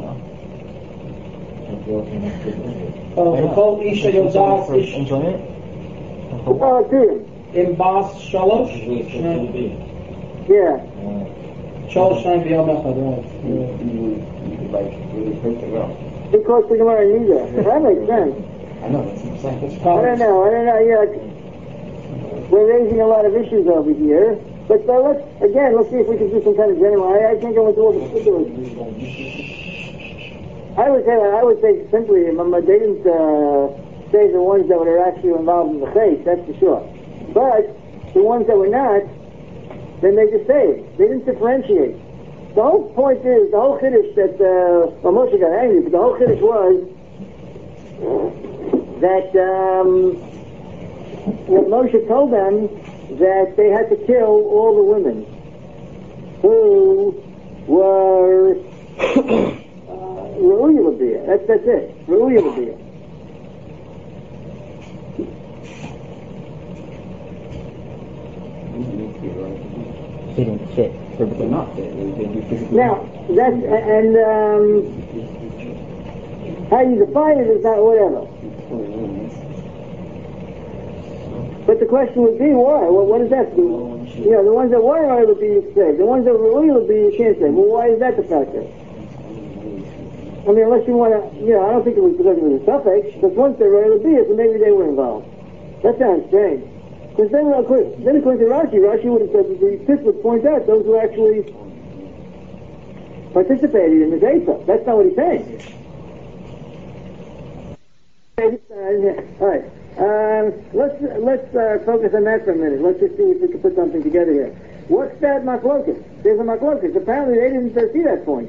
[SPEAKER 2] B'chol ish yadas ish
[SPEAKER 4] enjoyment?
[SPEAKER 1] The Baal Turim.
[SPEAKER 2] in Bas Shalosh.
[SPEAKER 1] Yeah.
[SPEAKER 2] Shalosh Shnayim B'yom Echad, right.
[SPEAKER 4] You like really hurt the girl.
[SPEAKER 1] Because the Gemara needs that. That makes sense.
[SPEAKER 4] I know, that's what I'm saying.
[SPEAKER 2] It's
[SPEAKER 1] I don't know. Yeah, we're raising a lot of issues over here. But let's see if we can do some kind of general. I can't go into all the particulars. I would say simply, they didn't say the ones that were actually involved in the faith, that's for sure. But the ones that were not, then they just saved. They didn't differentiate. The whole point is, the whole chiddush that, Moshe got angry, but the whole chiddush was that Moshe told them that they had to kill all the women who were Ru'yu l'biyah. That's it. Ru'yu l'biyah.
[SPEAKER 4] They didn't fit. They're not fit. They do physically.
[SPEAKER 1] Now, that's, and how you define it is not whatever. But the question would be why? Well, what does that do? You know, the ones that were Ru'yu l'biyah saved. The ones that were Ru'yu l'biyah you can't save. Well, why is that the factor? I mean, unless you want to, I don't think it was because it was a suffix, because once they were Ru'yu, so maybe they were involved. That sounds strange. Because then according to Rashi would have said that the Tis would point out those who actually participated in the Zeta. That's not what he's saying. Alright. Let's focus on that for a minute. Let's just see if we can put something together here. What's that machlokas? There's a machlokas. Apparently they didn't see that point.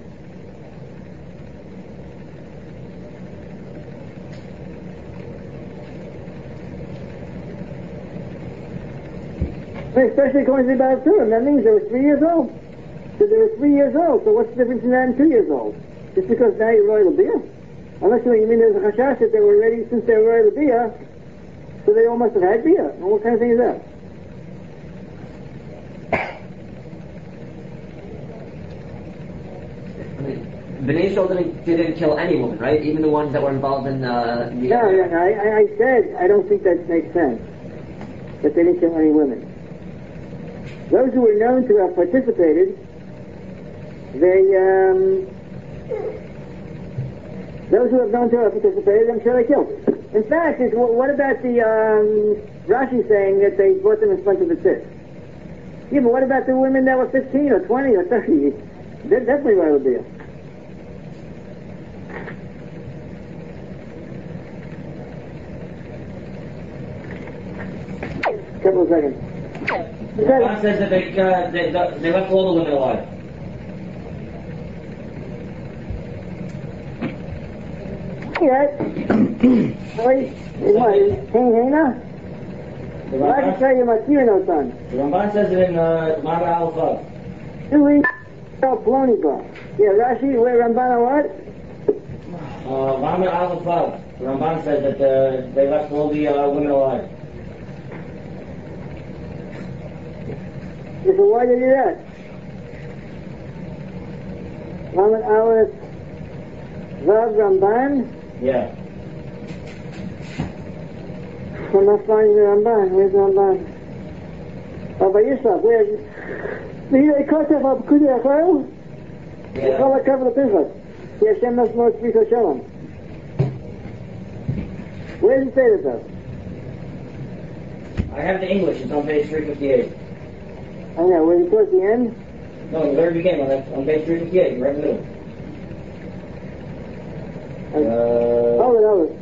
[SPEAKER 1] Especially according to the Baal Turim, that means they were 3 years old. So they were 3 years old. So what's the difference in that and 2 years old? Just because now you're royal beer? Unless you mean there's a chashash that they were ready since they were the bia, so they all must have had bia. And what kind of thing is that?
[SPEAKER 5] Bnei Yisrael didn't kill any woman, right? Even the ones that were involved in the...
[SPEAKER 1] I said I don't think that makes sense. That they didn't kill any women. Those who were known to have participated, those who have known to have participated, I'm sure they killed. In fact, what about the Rashi saying that they brought them in front of the tit? Yeah, but what about the women that were 15 or 20 or 30? They're definitely right with you. Couple of seconds.
[SPEAKER 3] God says that they left all the women alive.
[SPEAKER 1] Right? Wait, what? Hena? Why did you say you must hear no son?
[SPEAKER 3] The Ramban says it in Ma'amar Aleph Vav.
[SPEAKER 1] Two weeks, Plony Bar. Yeah, Rashi, where Ramban what?
[SPEAKER 3] Ma'amar Aleph Vav. The Ramban says that they left all the women alive.
[SPEAKER 1] So why did you do that? Ramban Aleph Vav Ramban?
[SPEAKER 3] Yeah.
[SPEAKER 1] I'm not finding the Ramban. Where's the Ramban? Oh, by Yisrael. Where's it? They cut off up Kudi Achayel? They call it cover the Pinchas. The Hashem must know speak of Shalom. Where does it say this up?
[SPEAKER 3] I have the English. It's on page 358.
[SPEAKER 1] I know. Was it towards the end?
[SPEAKER 3] No, the very beginning. On page 358, right in the middle.
[SPEAKER 1] Hold it.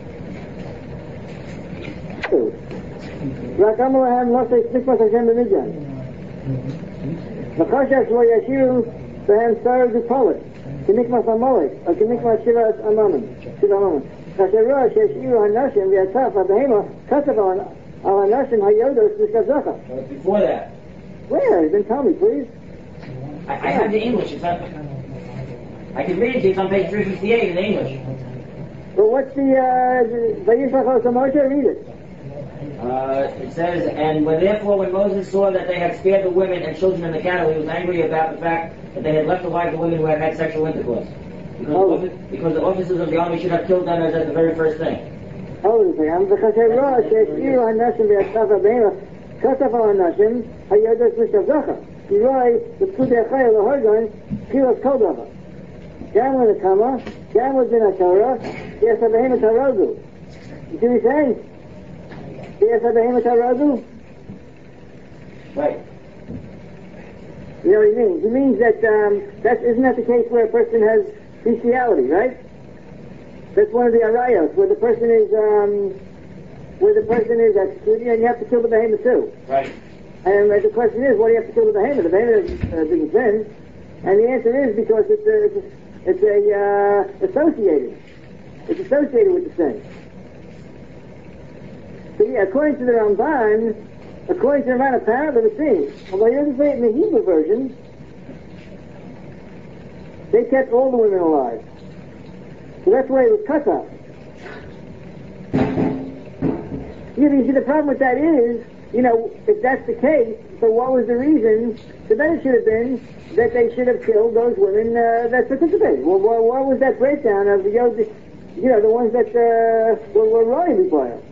[SPEAKER 1] Rakam Lahem Nosei Stikmas Hashem B'Midyan. L'chashash lo yashiru Behem Sarah Dupolit K'nikmas Amalek or K'nikmas Shivas Amanim Kasher Rosh Yashiru HaNashim V'Yataf HaBehema Kasav Al HaNashim HaYodos V'Shkazacha.
[SPEAKER 3] Before that.
[SPEAKER 1] Where? Then tell me, please.
[SPEAKER 3] I have the English. It's on... I can read it to you. It's on page 358 in English.
[SPEAKER 1] But what's the Vayishlach Osa Moshe? Read it.
[SPEAKER 3] It says, and when Moses saw that they had spared the women and children in the cattle, he was angry about the fact that they had left alive the women who had had sexual intercourse. Because the officers of the army should have killed them as the very first thing.
[SPEAKER 1] Hold it a second. V'chasher Rosh Yashiru HaNashim V'Yataf HaBehema Kasav Al HaNashim HaYodos V'Shkazacha. Kiroi the Pkudei Achayel LaHorgon Kilos Kodava. Gam with a comma, Gam was in a Torah, yes, a behemoth Harazu. You see what he's saying? Yes, a behemoth Harazu?
[SPEAKER 3] Right.
[SPEAKER 1] You know what he means? He means that, isn't that the case where a person has bestiality, right? That's one of the arayos, where the person is executed, and you have to kill the behemoth too.
[SPEAKER 3] Right.
[SPEAKER 1] And the question is, why do you have to kill the behemoth? The behemoth didn't sin. And the answer is because it's associated. It's associated with the sin. So yeah, according to the Ramban, apparently the same. Although he doesn't say it in the Hebrew version, they kept all the women alive. So that's why it was cut off. Yeah, you see, the problem with that is, if that's the case, so what was the reason? So then it should have been that they should have killed those women that participated. Well, what was that breakdown of the ones that were running before him?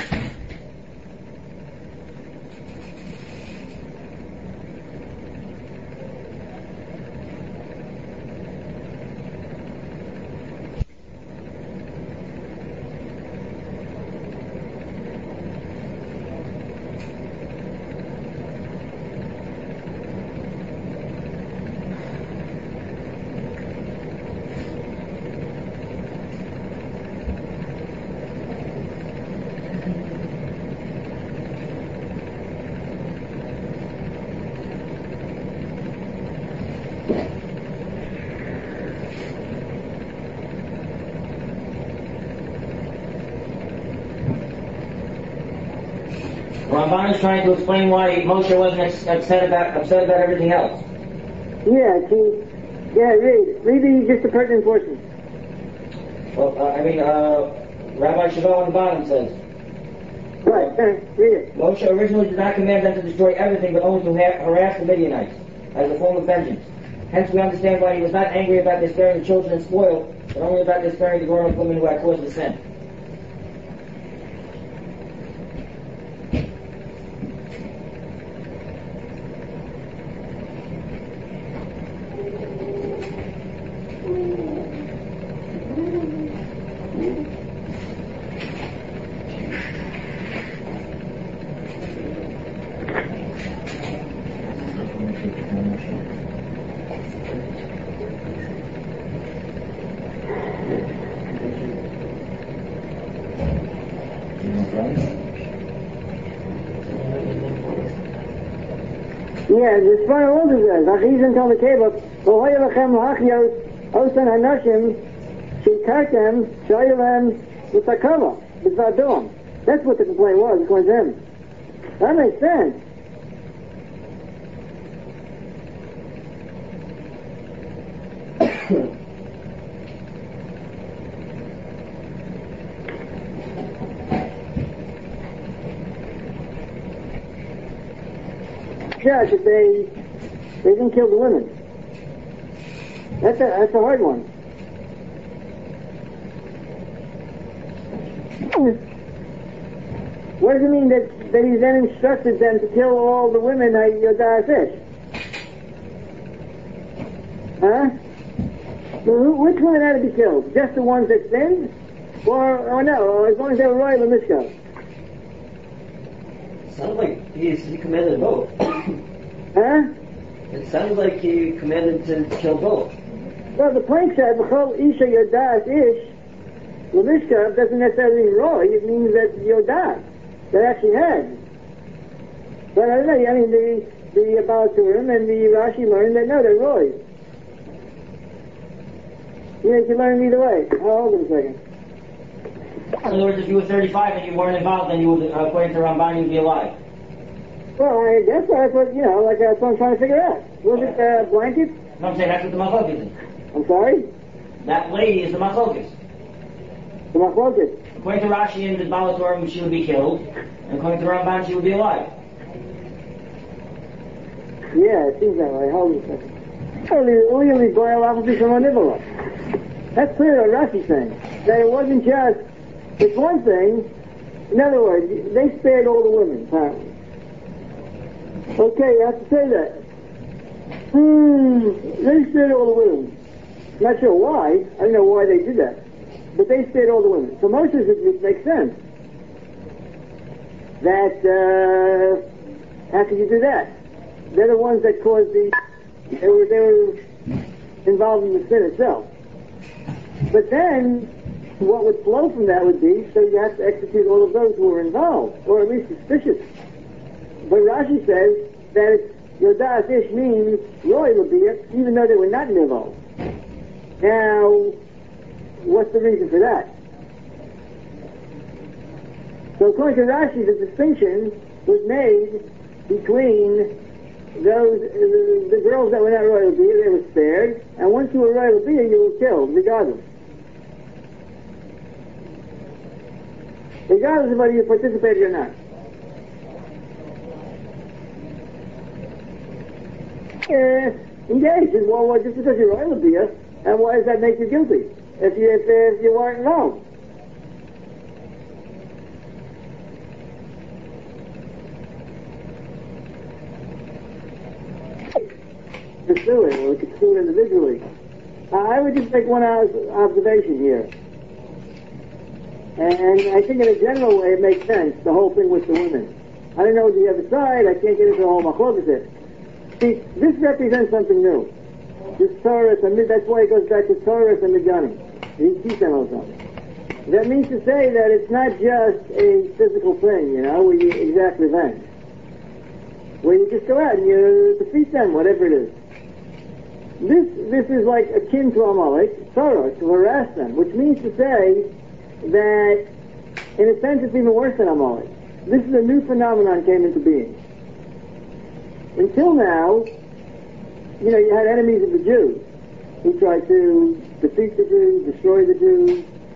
[SPEAKER 3] Ramban is trying to explain why Moshe wasn't upset about everything else.
[SPEAKER 1] Yeah, read just the pertinent portion.
[SPEAKER 3] Well, Rabbi Chevelle on the bottom says,
[SPEAKER 1] Right, read it.
[SPEAKER 3] Moshe originally did not command them to destroy everything, but only to harass the Midianites as a form of vengeance. Hence we understand why he was not angry about their sparing the children and spoil, but only about their sparing the grown-up women who had caused the sin.
[SPEAKER 1] Yeah, the Sfar also says, Achizan Tal Mekeva, V'hoya Lachem L'Achios, Osan HaNashim, Shekartem, Shoyelem, V'Takava, V'Zadom. That's what the complaint was, according to him. That makes sense. Judge, if they didn't kill the women. That's a hard one. What does it mean that he then instructed them to kill all the women at Yodah Fish? Huh? Which women had to be killed? Just the ones that sinned? Or no, or as long as they were royal in Mishka?
[SPEAKER 5] Sounds like he commanded both.
[SPEAKER 1] Huh?
[SPEAKER 5] It sounds like he commanded to kill both.
[SPEAKER 1] Well, the plank said, B'chol Isha Yodah Ish, Lemishka doesn't necessarily mean roy, it means that Yodah, that actually had. But I don't know, I mean, the Balaturim and the Rashi learned that no, they're roy. You can learn either way. Hold on a second.
[SPEAKER 3] In other words, if you were 35 and you weren't involved, then you would, according to Ramban, you'd be alive.
[SPEAKER 1] Well, I guess that's what, that's what I'm trying to figure out. Was it blanket?
[SPEAKER 3] No, I'm saying that's what the Machlokes is.
[SPEAKER 1] I'm sorry?
[SPEAKER 3] That lady is the Machlokes.
[SPEAKER 1] The Machlokes.
[SPEAKER 3] According to Rashi and the Balaturim, she would be killed, and according to Ramban, she would be alive.
[SPEAKER 1] Yeah, it seems that way. Hold on a second. Only boil apple from Onivola. That's clear what Rashi's saying. That it wasn't just, it's one thing, in other words, they spared all the women, apparently. Okay, you have to say that. They spared all the women. Not sure why. I don't know why they did that. But they spared all the women. So Moshe says it makes sense. That, how could you do that? They're the ones that caused they were involved in the sin itself. But then, what would flow from that would be, so you have to execute all of those who were involved, or at least suspicious. But Rashi says that Yodah Ish means Roy Labiyah, even though they were not involved. Now, what's the reason for that? So according to Rashi, the distinction was made between the girls that were not Roy Labiyah, they were spared, and once you were Roy Labiyah, you were killed, regardless. Regardless of whether you participated or not. Engaged in World War just because you're Roy Labiyah, and why does that make you guilty if you weren't involved? Pursue it, or could sue it individually. I would just make one observation here. And I think in a general way it makes sense, the whole thing with the women. I don't know the other side, I can't get into the whole machlokes here. See, this represents something new. This Torah, that's why it goes back to Torah and Midyanim. That means to say that it's not just a physical thing, where you exact revenge. Where you just go out and you defeat them, whatever it is. This is like akin to Amalek, Torah, to harass them, which means to say that, in a sense, it's even worse than Amalek. This is a new phenomenon came into being. Until now, you had enemies of the Jews who tried to defeat the Jews, destroy the Jews,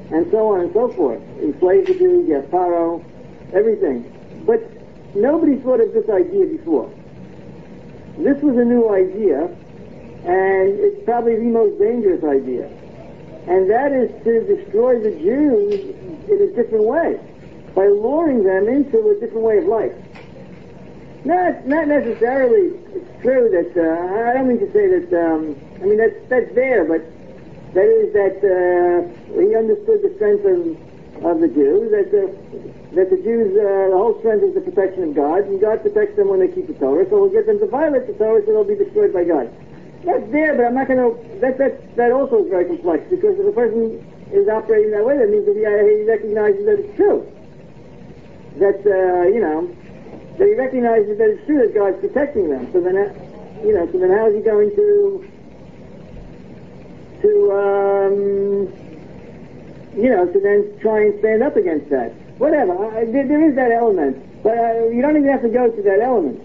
[SPEAKER 1] and so on and so forth. Enslave the Jews, you have Pharaoh, everything. But nobody thought of this idea before. This was a new idea, and it's probably the most dangerous idea. And that is to destroy the Jews in a different way, by luring them into a different way of life. Not necessarily, it's true that, I don't mean to say that, that's there, but that is that he understood the strength of the Jews, that the Jews, the whole strength is the protection of God, and God protects them when they keep the Torah, so we'll get them to violate the Torah, so they'll be destroyed by God. That's there, but I'm not going to, that also is very complex, because if a person is operating that way, that means that he recognizes that it's true. That, that he recognizes that it's true that God's protecting them. So then, so then how is he going to then try and stand up against that? Whatever. There is that element, but you don't even have to go to that element.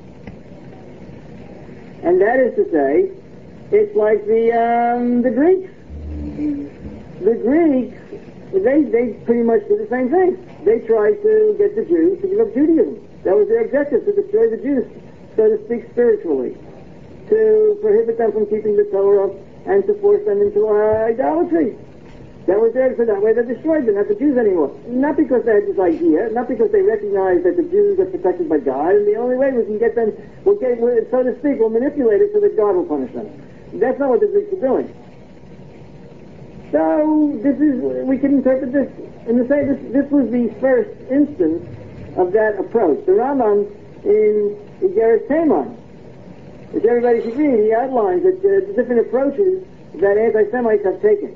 [SPEAKER 1] And that is to say, it's like the Greeks. The Greeks, they pretty much did the same thing. They tried to get the Jews to give up Judaism. That was their objective, to destroy the Jews, so to speak, spiritually. To prohibit them from keeping the Torah and to force them into idolatry. That was there, so that way they destroyed them, not the Jews anymore. Not because they had this idea, not because they recognized that the Jews are protected by God, and the only way we can get them, so to speak, we'll manipulate it so that God will punish them. That's not what the Greeks are doing. So, we can interpret this in the same, this was the first instance of that approach. The Rambam in Igeres Taimon, which everybody should read, he outlines that the different approaches that anti-Semites have taken.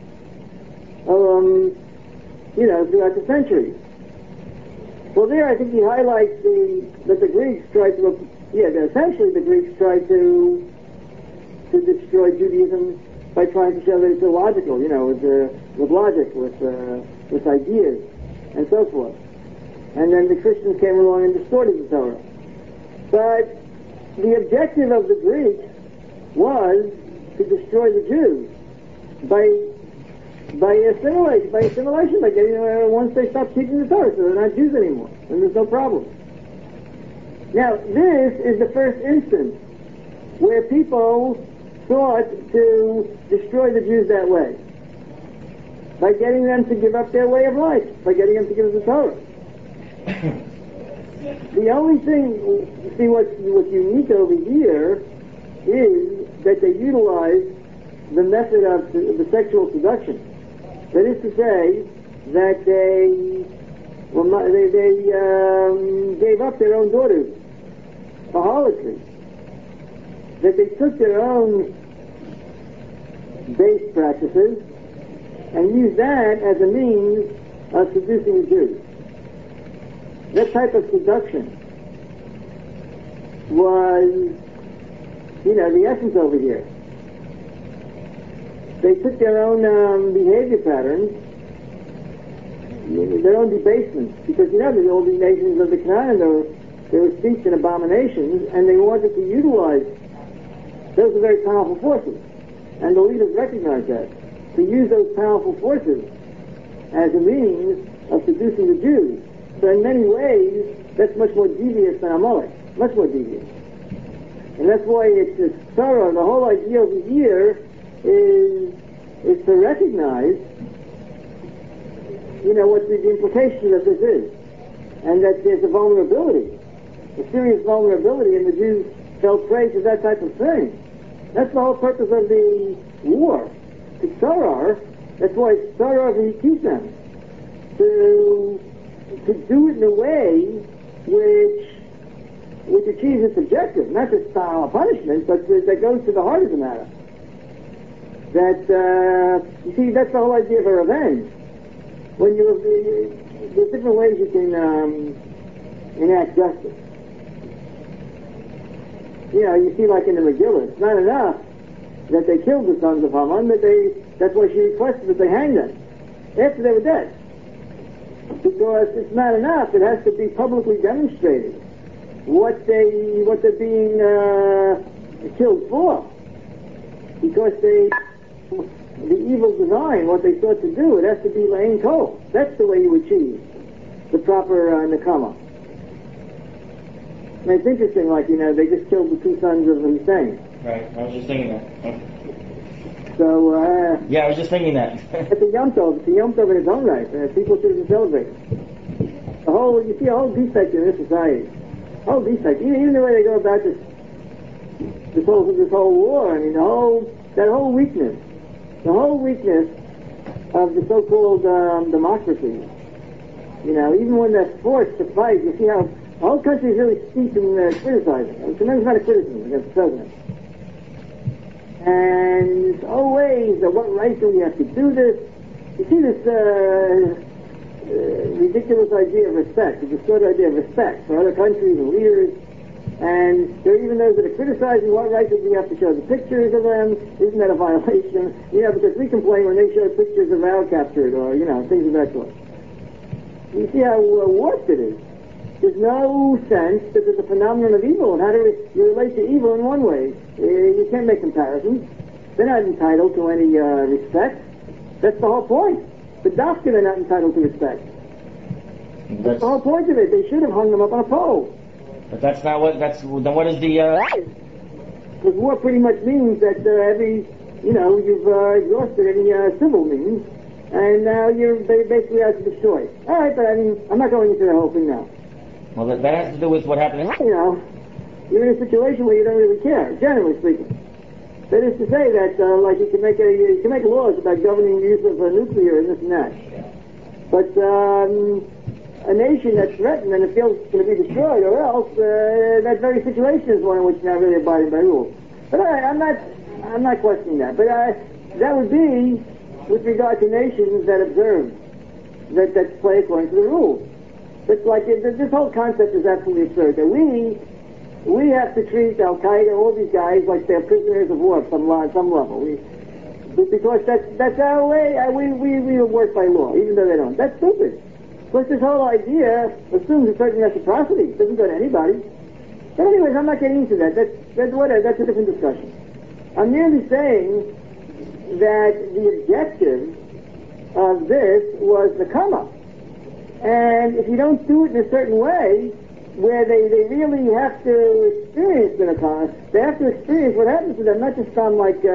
[SPEAKER 1] Throughout the centuries. Well, there I think he highlights that the Greeks tried to, essentially the Greeks tried to destroy Judaism by trying to show that it's illogical, with logic, with ideas, and so forth. And then the Christians came along and distorted the Torah. But the objective of the Greeks was to destroy the Jews by assimilation, by getting once they stop keeping the Torah, so they're not Jews anymore, and there's no problem. Now, this is the first instance where people sought to destroy the Jews that way, by getting them to give up their way of life, by getting them to give up the Torah. The only thing, what's unique over here is that they utilized the method of the sexual seduction. That is to say, that they gave up their own daughters for harlotry. That they took their own base practices and used that as a means of seducing the Jews. That type of seduction was, the essence over here. They took their own behavior patterns, their own debasement, because all these nations of the Canaan, they were steeped in abominations, and they wanted to utilize, those are very powerful forces, and the leaders recognized that, to use those powerful forces as a means of seducing the Jews. So in many ways, that's much more devious than Amalek, much more devious. And that's why it's Torah, the whole idea over here is to recognize, what the implication of this is. And that there's a vulnerability, a serious vulnerability, and the Jews fell prey to that type of thing. That's the whole purpose of the war. It's Tzaror, that's why it's Tzaror v'Hikitem, to do it in a way which achieves its objective, not just style of punishment, but that goes to the heart of the matter. That, you see, that's the whole idea of a revenge. When there's different ways you can enact justice. You see, like in the Megillah, it's not enough that they killed the sons of Haman, that's why she requested that they hang them after they were dead. Because it's not enough, it has to be publicly demonstrated what they're being killed for. Because the evil design, what they sought to do. It has to be L'Ain Kol. That's the way you achieve the proper Nakama. And it's interesting, like, they just killed the two sons of Hussein.
[SPEAKER 3] Right, I was just thinking that.
[SPEAKER 1] So,
[SPEAKER 3] Yeah, I was just thinking that.
[SPEAKER 1] it's a Yom Tov. It's a Yom Tov in its own right. People shouldn't celebrate. You see a whole defect in this society. A whole defect. Even the way they go about this whole war. I mean, that whole weakness. The whole weakness of the so-called democracy. Even when they're forced to fight, you see how the whole country is really steeped in criticizing. There's a tremendous amount of criticism against the president. And always, what right do we have to do this? You see this ridiculous idea of respect, the distorted idea of respect for other countries and leaders. And there are even those that are criticizing what right do we have to show the pictures of them? Isn't that a violation? Because we complain when they show pictures of our captured or, things of that sort. You see how warped it is. There's no sense that there's a phenomenon of evil, and how do you relate to evil in one way? You can't make comparisons. They're not entitled to any respect. That's the whole point. The doctor, they're not entitled to respect. That's the whole point of it. They should have hung them up on a pole.
[SPEAKER 3] But that's not what, then what is the,
[SPEAKER 1] Because war pretty much means that you've exhausted any civil means, and now you're basically out to destroy. All right, but I'm not going into the whole thing now.
[SPEAKER 3] Well, that has to do with what happened.
[SPEAKER 1] You're in a situation where you don't really care, generally speaking. That is to say that, you can make laws about governing the use of nuclear and this and that. But a nation that's threatened and it feels it's going to be destroyed, or else that very situation is one in which you're not really abiding by rules. But I'm not questioning that. But that would be with regard to nations that observe that play according to the rules. It's like this whole concept is absolutely absurd. That we have to treat Al Qaeda, all these guys, like they're prisoners of war at some level. Because that's our way. We work by law, even though they don't. That's stupid. Plus, this whole idea assumes a certain reciprocity. It doesn't go to anybody. But anyways, I'm not getting into that. That's a different discussion. I'm merely saying that the objective of this was the come-up. And if you don't do it in a certain way, where they really have to experience the Nakama, they have to experience what happens to them, not just from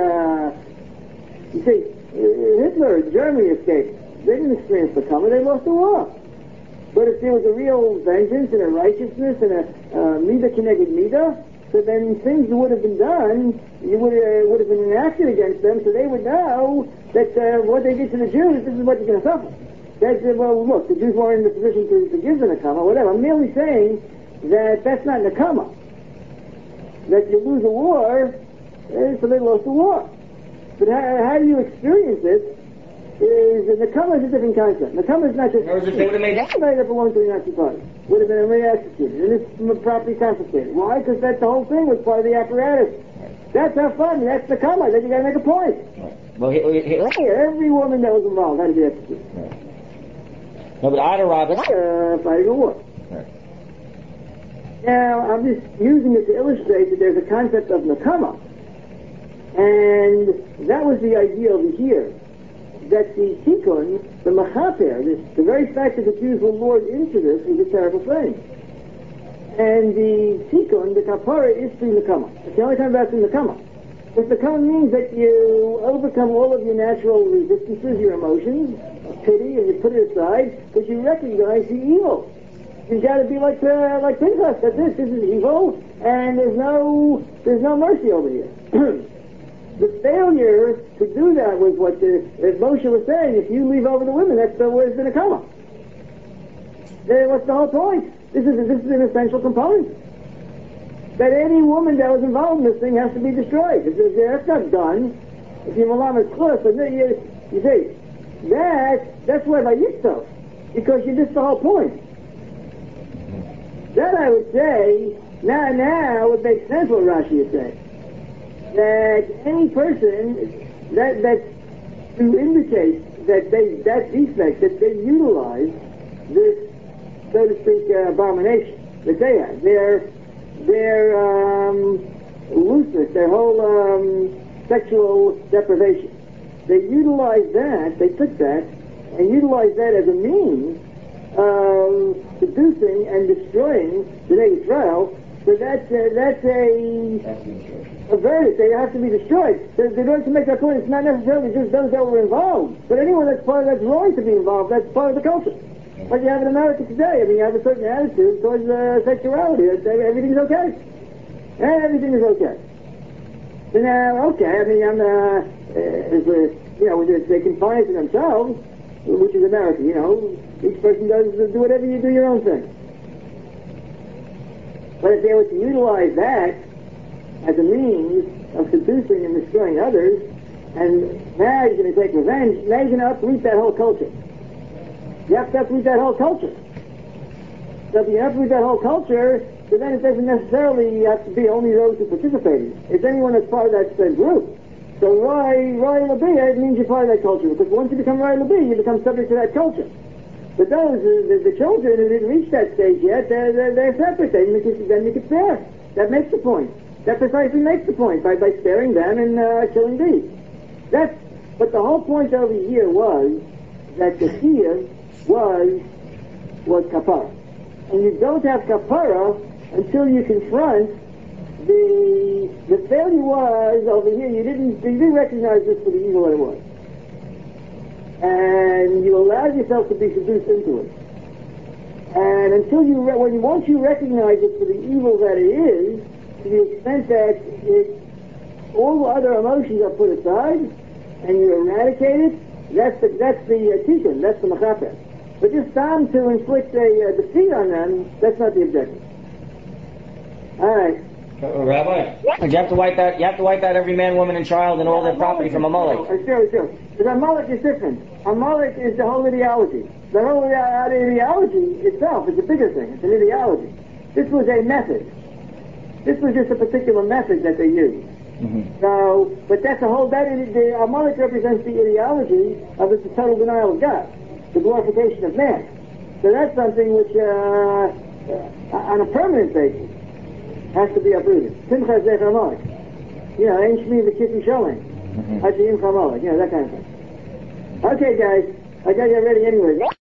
[SPEAKER 1] you see, Hitler, Germany escaped. They didn't experience the Nakama, they lost the war. But if there was a real vengeance and a righteousness and a Midah Keneged Midah, so then things would have been done, would have been enacted against them, so they would know that what they did to the Jews, this is what you're going to suffer. Look, the Jews weren't in the position to give the Nakama, whatever. I'm merely saying that that's not Nakama. That you lose a war, so they lost the war. But how do you experience this? Nakama is a different concept. Nakama is not just...
[SPEAKER 3] They would have made
[SPEAKER 1] anybody that belonged to the Nazi Party would have been executed, and this property confiscated. Why? Because that the whole thing was part of the apparatus. That's how fun. That's Nakama. Then you got to make a point.
[SPEAKER 3] Well,
[SPEAKER 1] every woman that was involved had to be executed.
[SPEAKER 3] No, but Ida Roberts
[SPEAKER 1] fighting a war.
[SPEAKER 3] Right.
[SPEAKER 1] Now, I'm just using it to illustrate that there's a concept of Nakama. And that was the idea over here. That the Tikkun, the Machaper, the very fact that the Jews were lured into this is a terrible thing. And the Tikkun, the Kapara, is through Nakama. It's the only time about through Nakama. If Nakama means that you overcome all of your natural resistances, your emotions, pity, and you put it aside, because you recognize the evil. You've got to be like Pinchas, that this is evil, and there's no mercy over here. The failure to do that was what as Moshe was saying, if you leave over the women, that's where's the Nakama. What's the whole point? This is an essential component. That any woman that was involved in this thing has to be destroyed. That's not done. If you're Malamed Chus, you see, that's why by Yitzhak, because you missed the whole point. That I would say, now it makes sense what Rashi is saying. That any person that to indicate that defect, that they utilize this, so to speak, abomination that they have, their looseness, their whole sexual deprivation, they utilized that, they took that, and utilized that as a means of seducing and destroying Bnei Israel. So that's a verdict. They have to be destroyed. So they're going to make that point. It's not necessarily just those that were involved, but anyone that's part of that's wrong to be involved. That's part of the culture. Like you have in America today. I mean, you have a certain attitude towards sexuality. Everything's okay. Everything is okay. So now, okay. I mean, they can find it for themselves, which is America. You know, each person does do whatever you do your own thing. But if they were to utilize that as a means of seducing and destroying others, and now you're going to take revenge, now you're going to uproot that whole culture. You have to uproot that whole culture. So if you uproot that whole culture, so then it doesn't necessarily have to be only those who participated. It's anyone that's part of that group. So Roy Labia, it means you're part of that culture, because once you become Roy Labia, you become subject to that culture. But those, the children who didn't reach that stage yet, they're separate. Then you could spare. That makes the point. That precisely makes the point by sparing them and killing these. But the whole point over here was that the fear was kapara. And you don't have kapara until you confront the failure was over here. You didn't recognize this for the evil that it was. And you allowed yourself to be seduced into it. And until once you recognize it for the evil that it is, to the extent that all other emotions are put aside and you eradicate it, that's the tikkun, that's the mechaper. But just time to inflict a defeat on them, that's not the objective. All right.
[SPEAKER 3] Rabbi, you have to wipe out every man, woman, and child and all their property from Amalek.
[SPEAKER 1] Sure. Because Amalek is different. Amalek is the whole ideology. The whole ideology itself is a bigger thing. It's an ideology. This was a method. This was just a particular method that they used. Mm-hmm. So, but that's the Amalek represents the ideology of the total denial of God, the glorification of man. So that's something which, on a permanent basis, has to be uprooted. Simcha Zech Amalek. You know, Ein Shmi V'Kiti Sholem. Hashim Chamalek. You know, that kind of thing. Okay, guys. I got you ready anyway.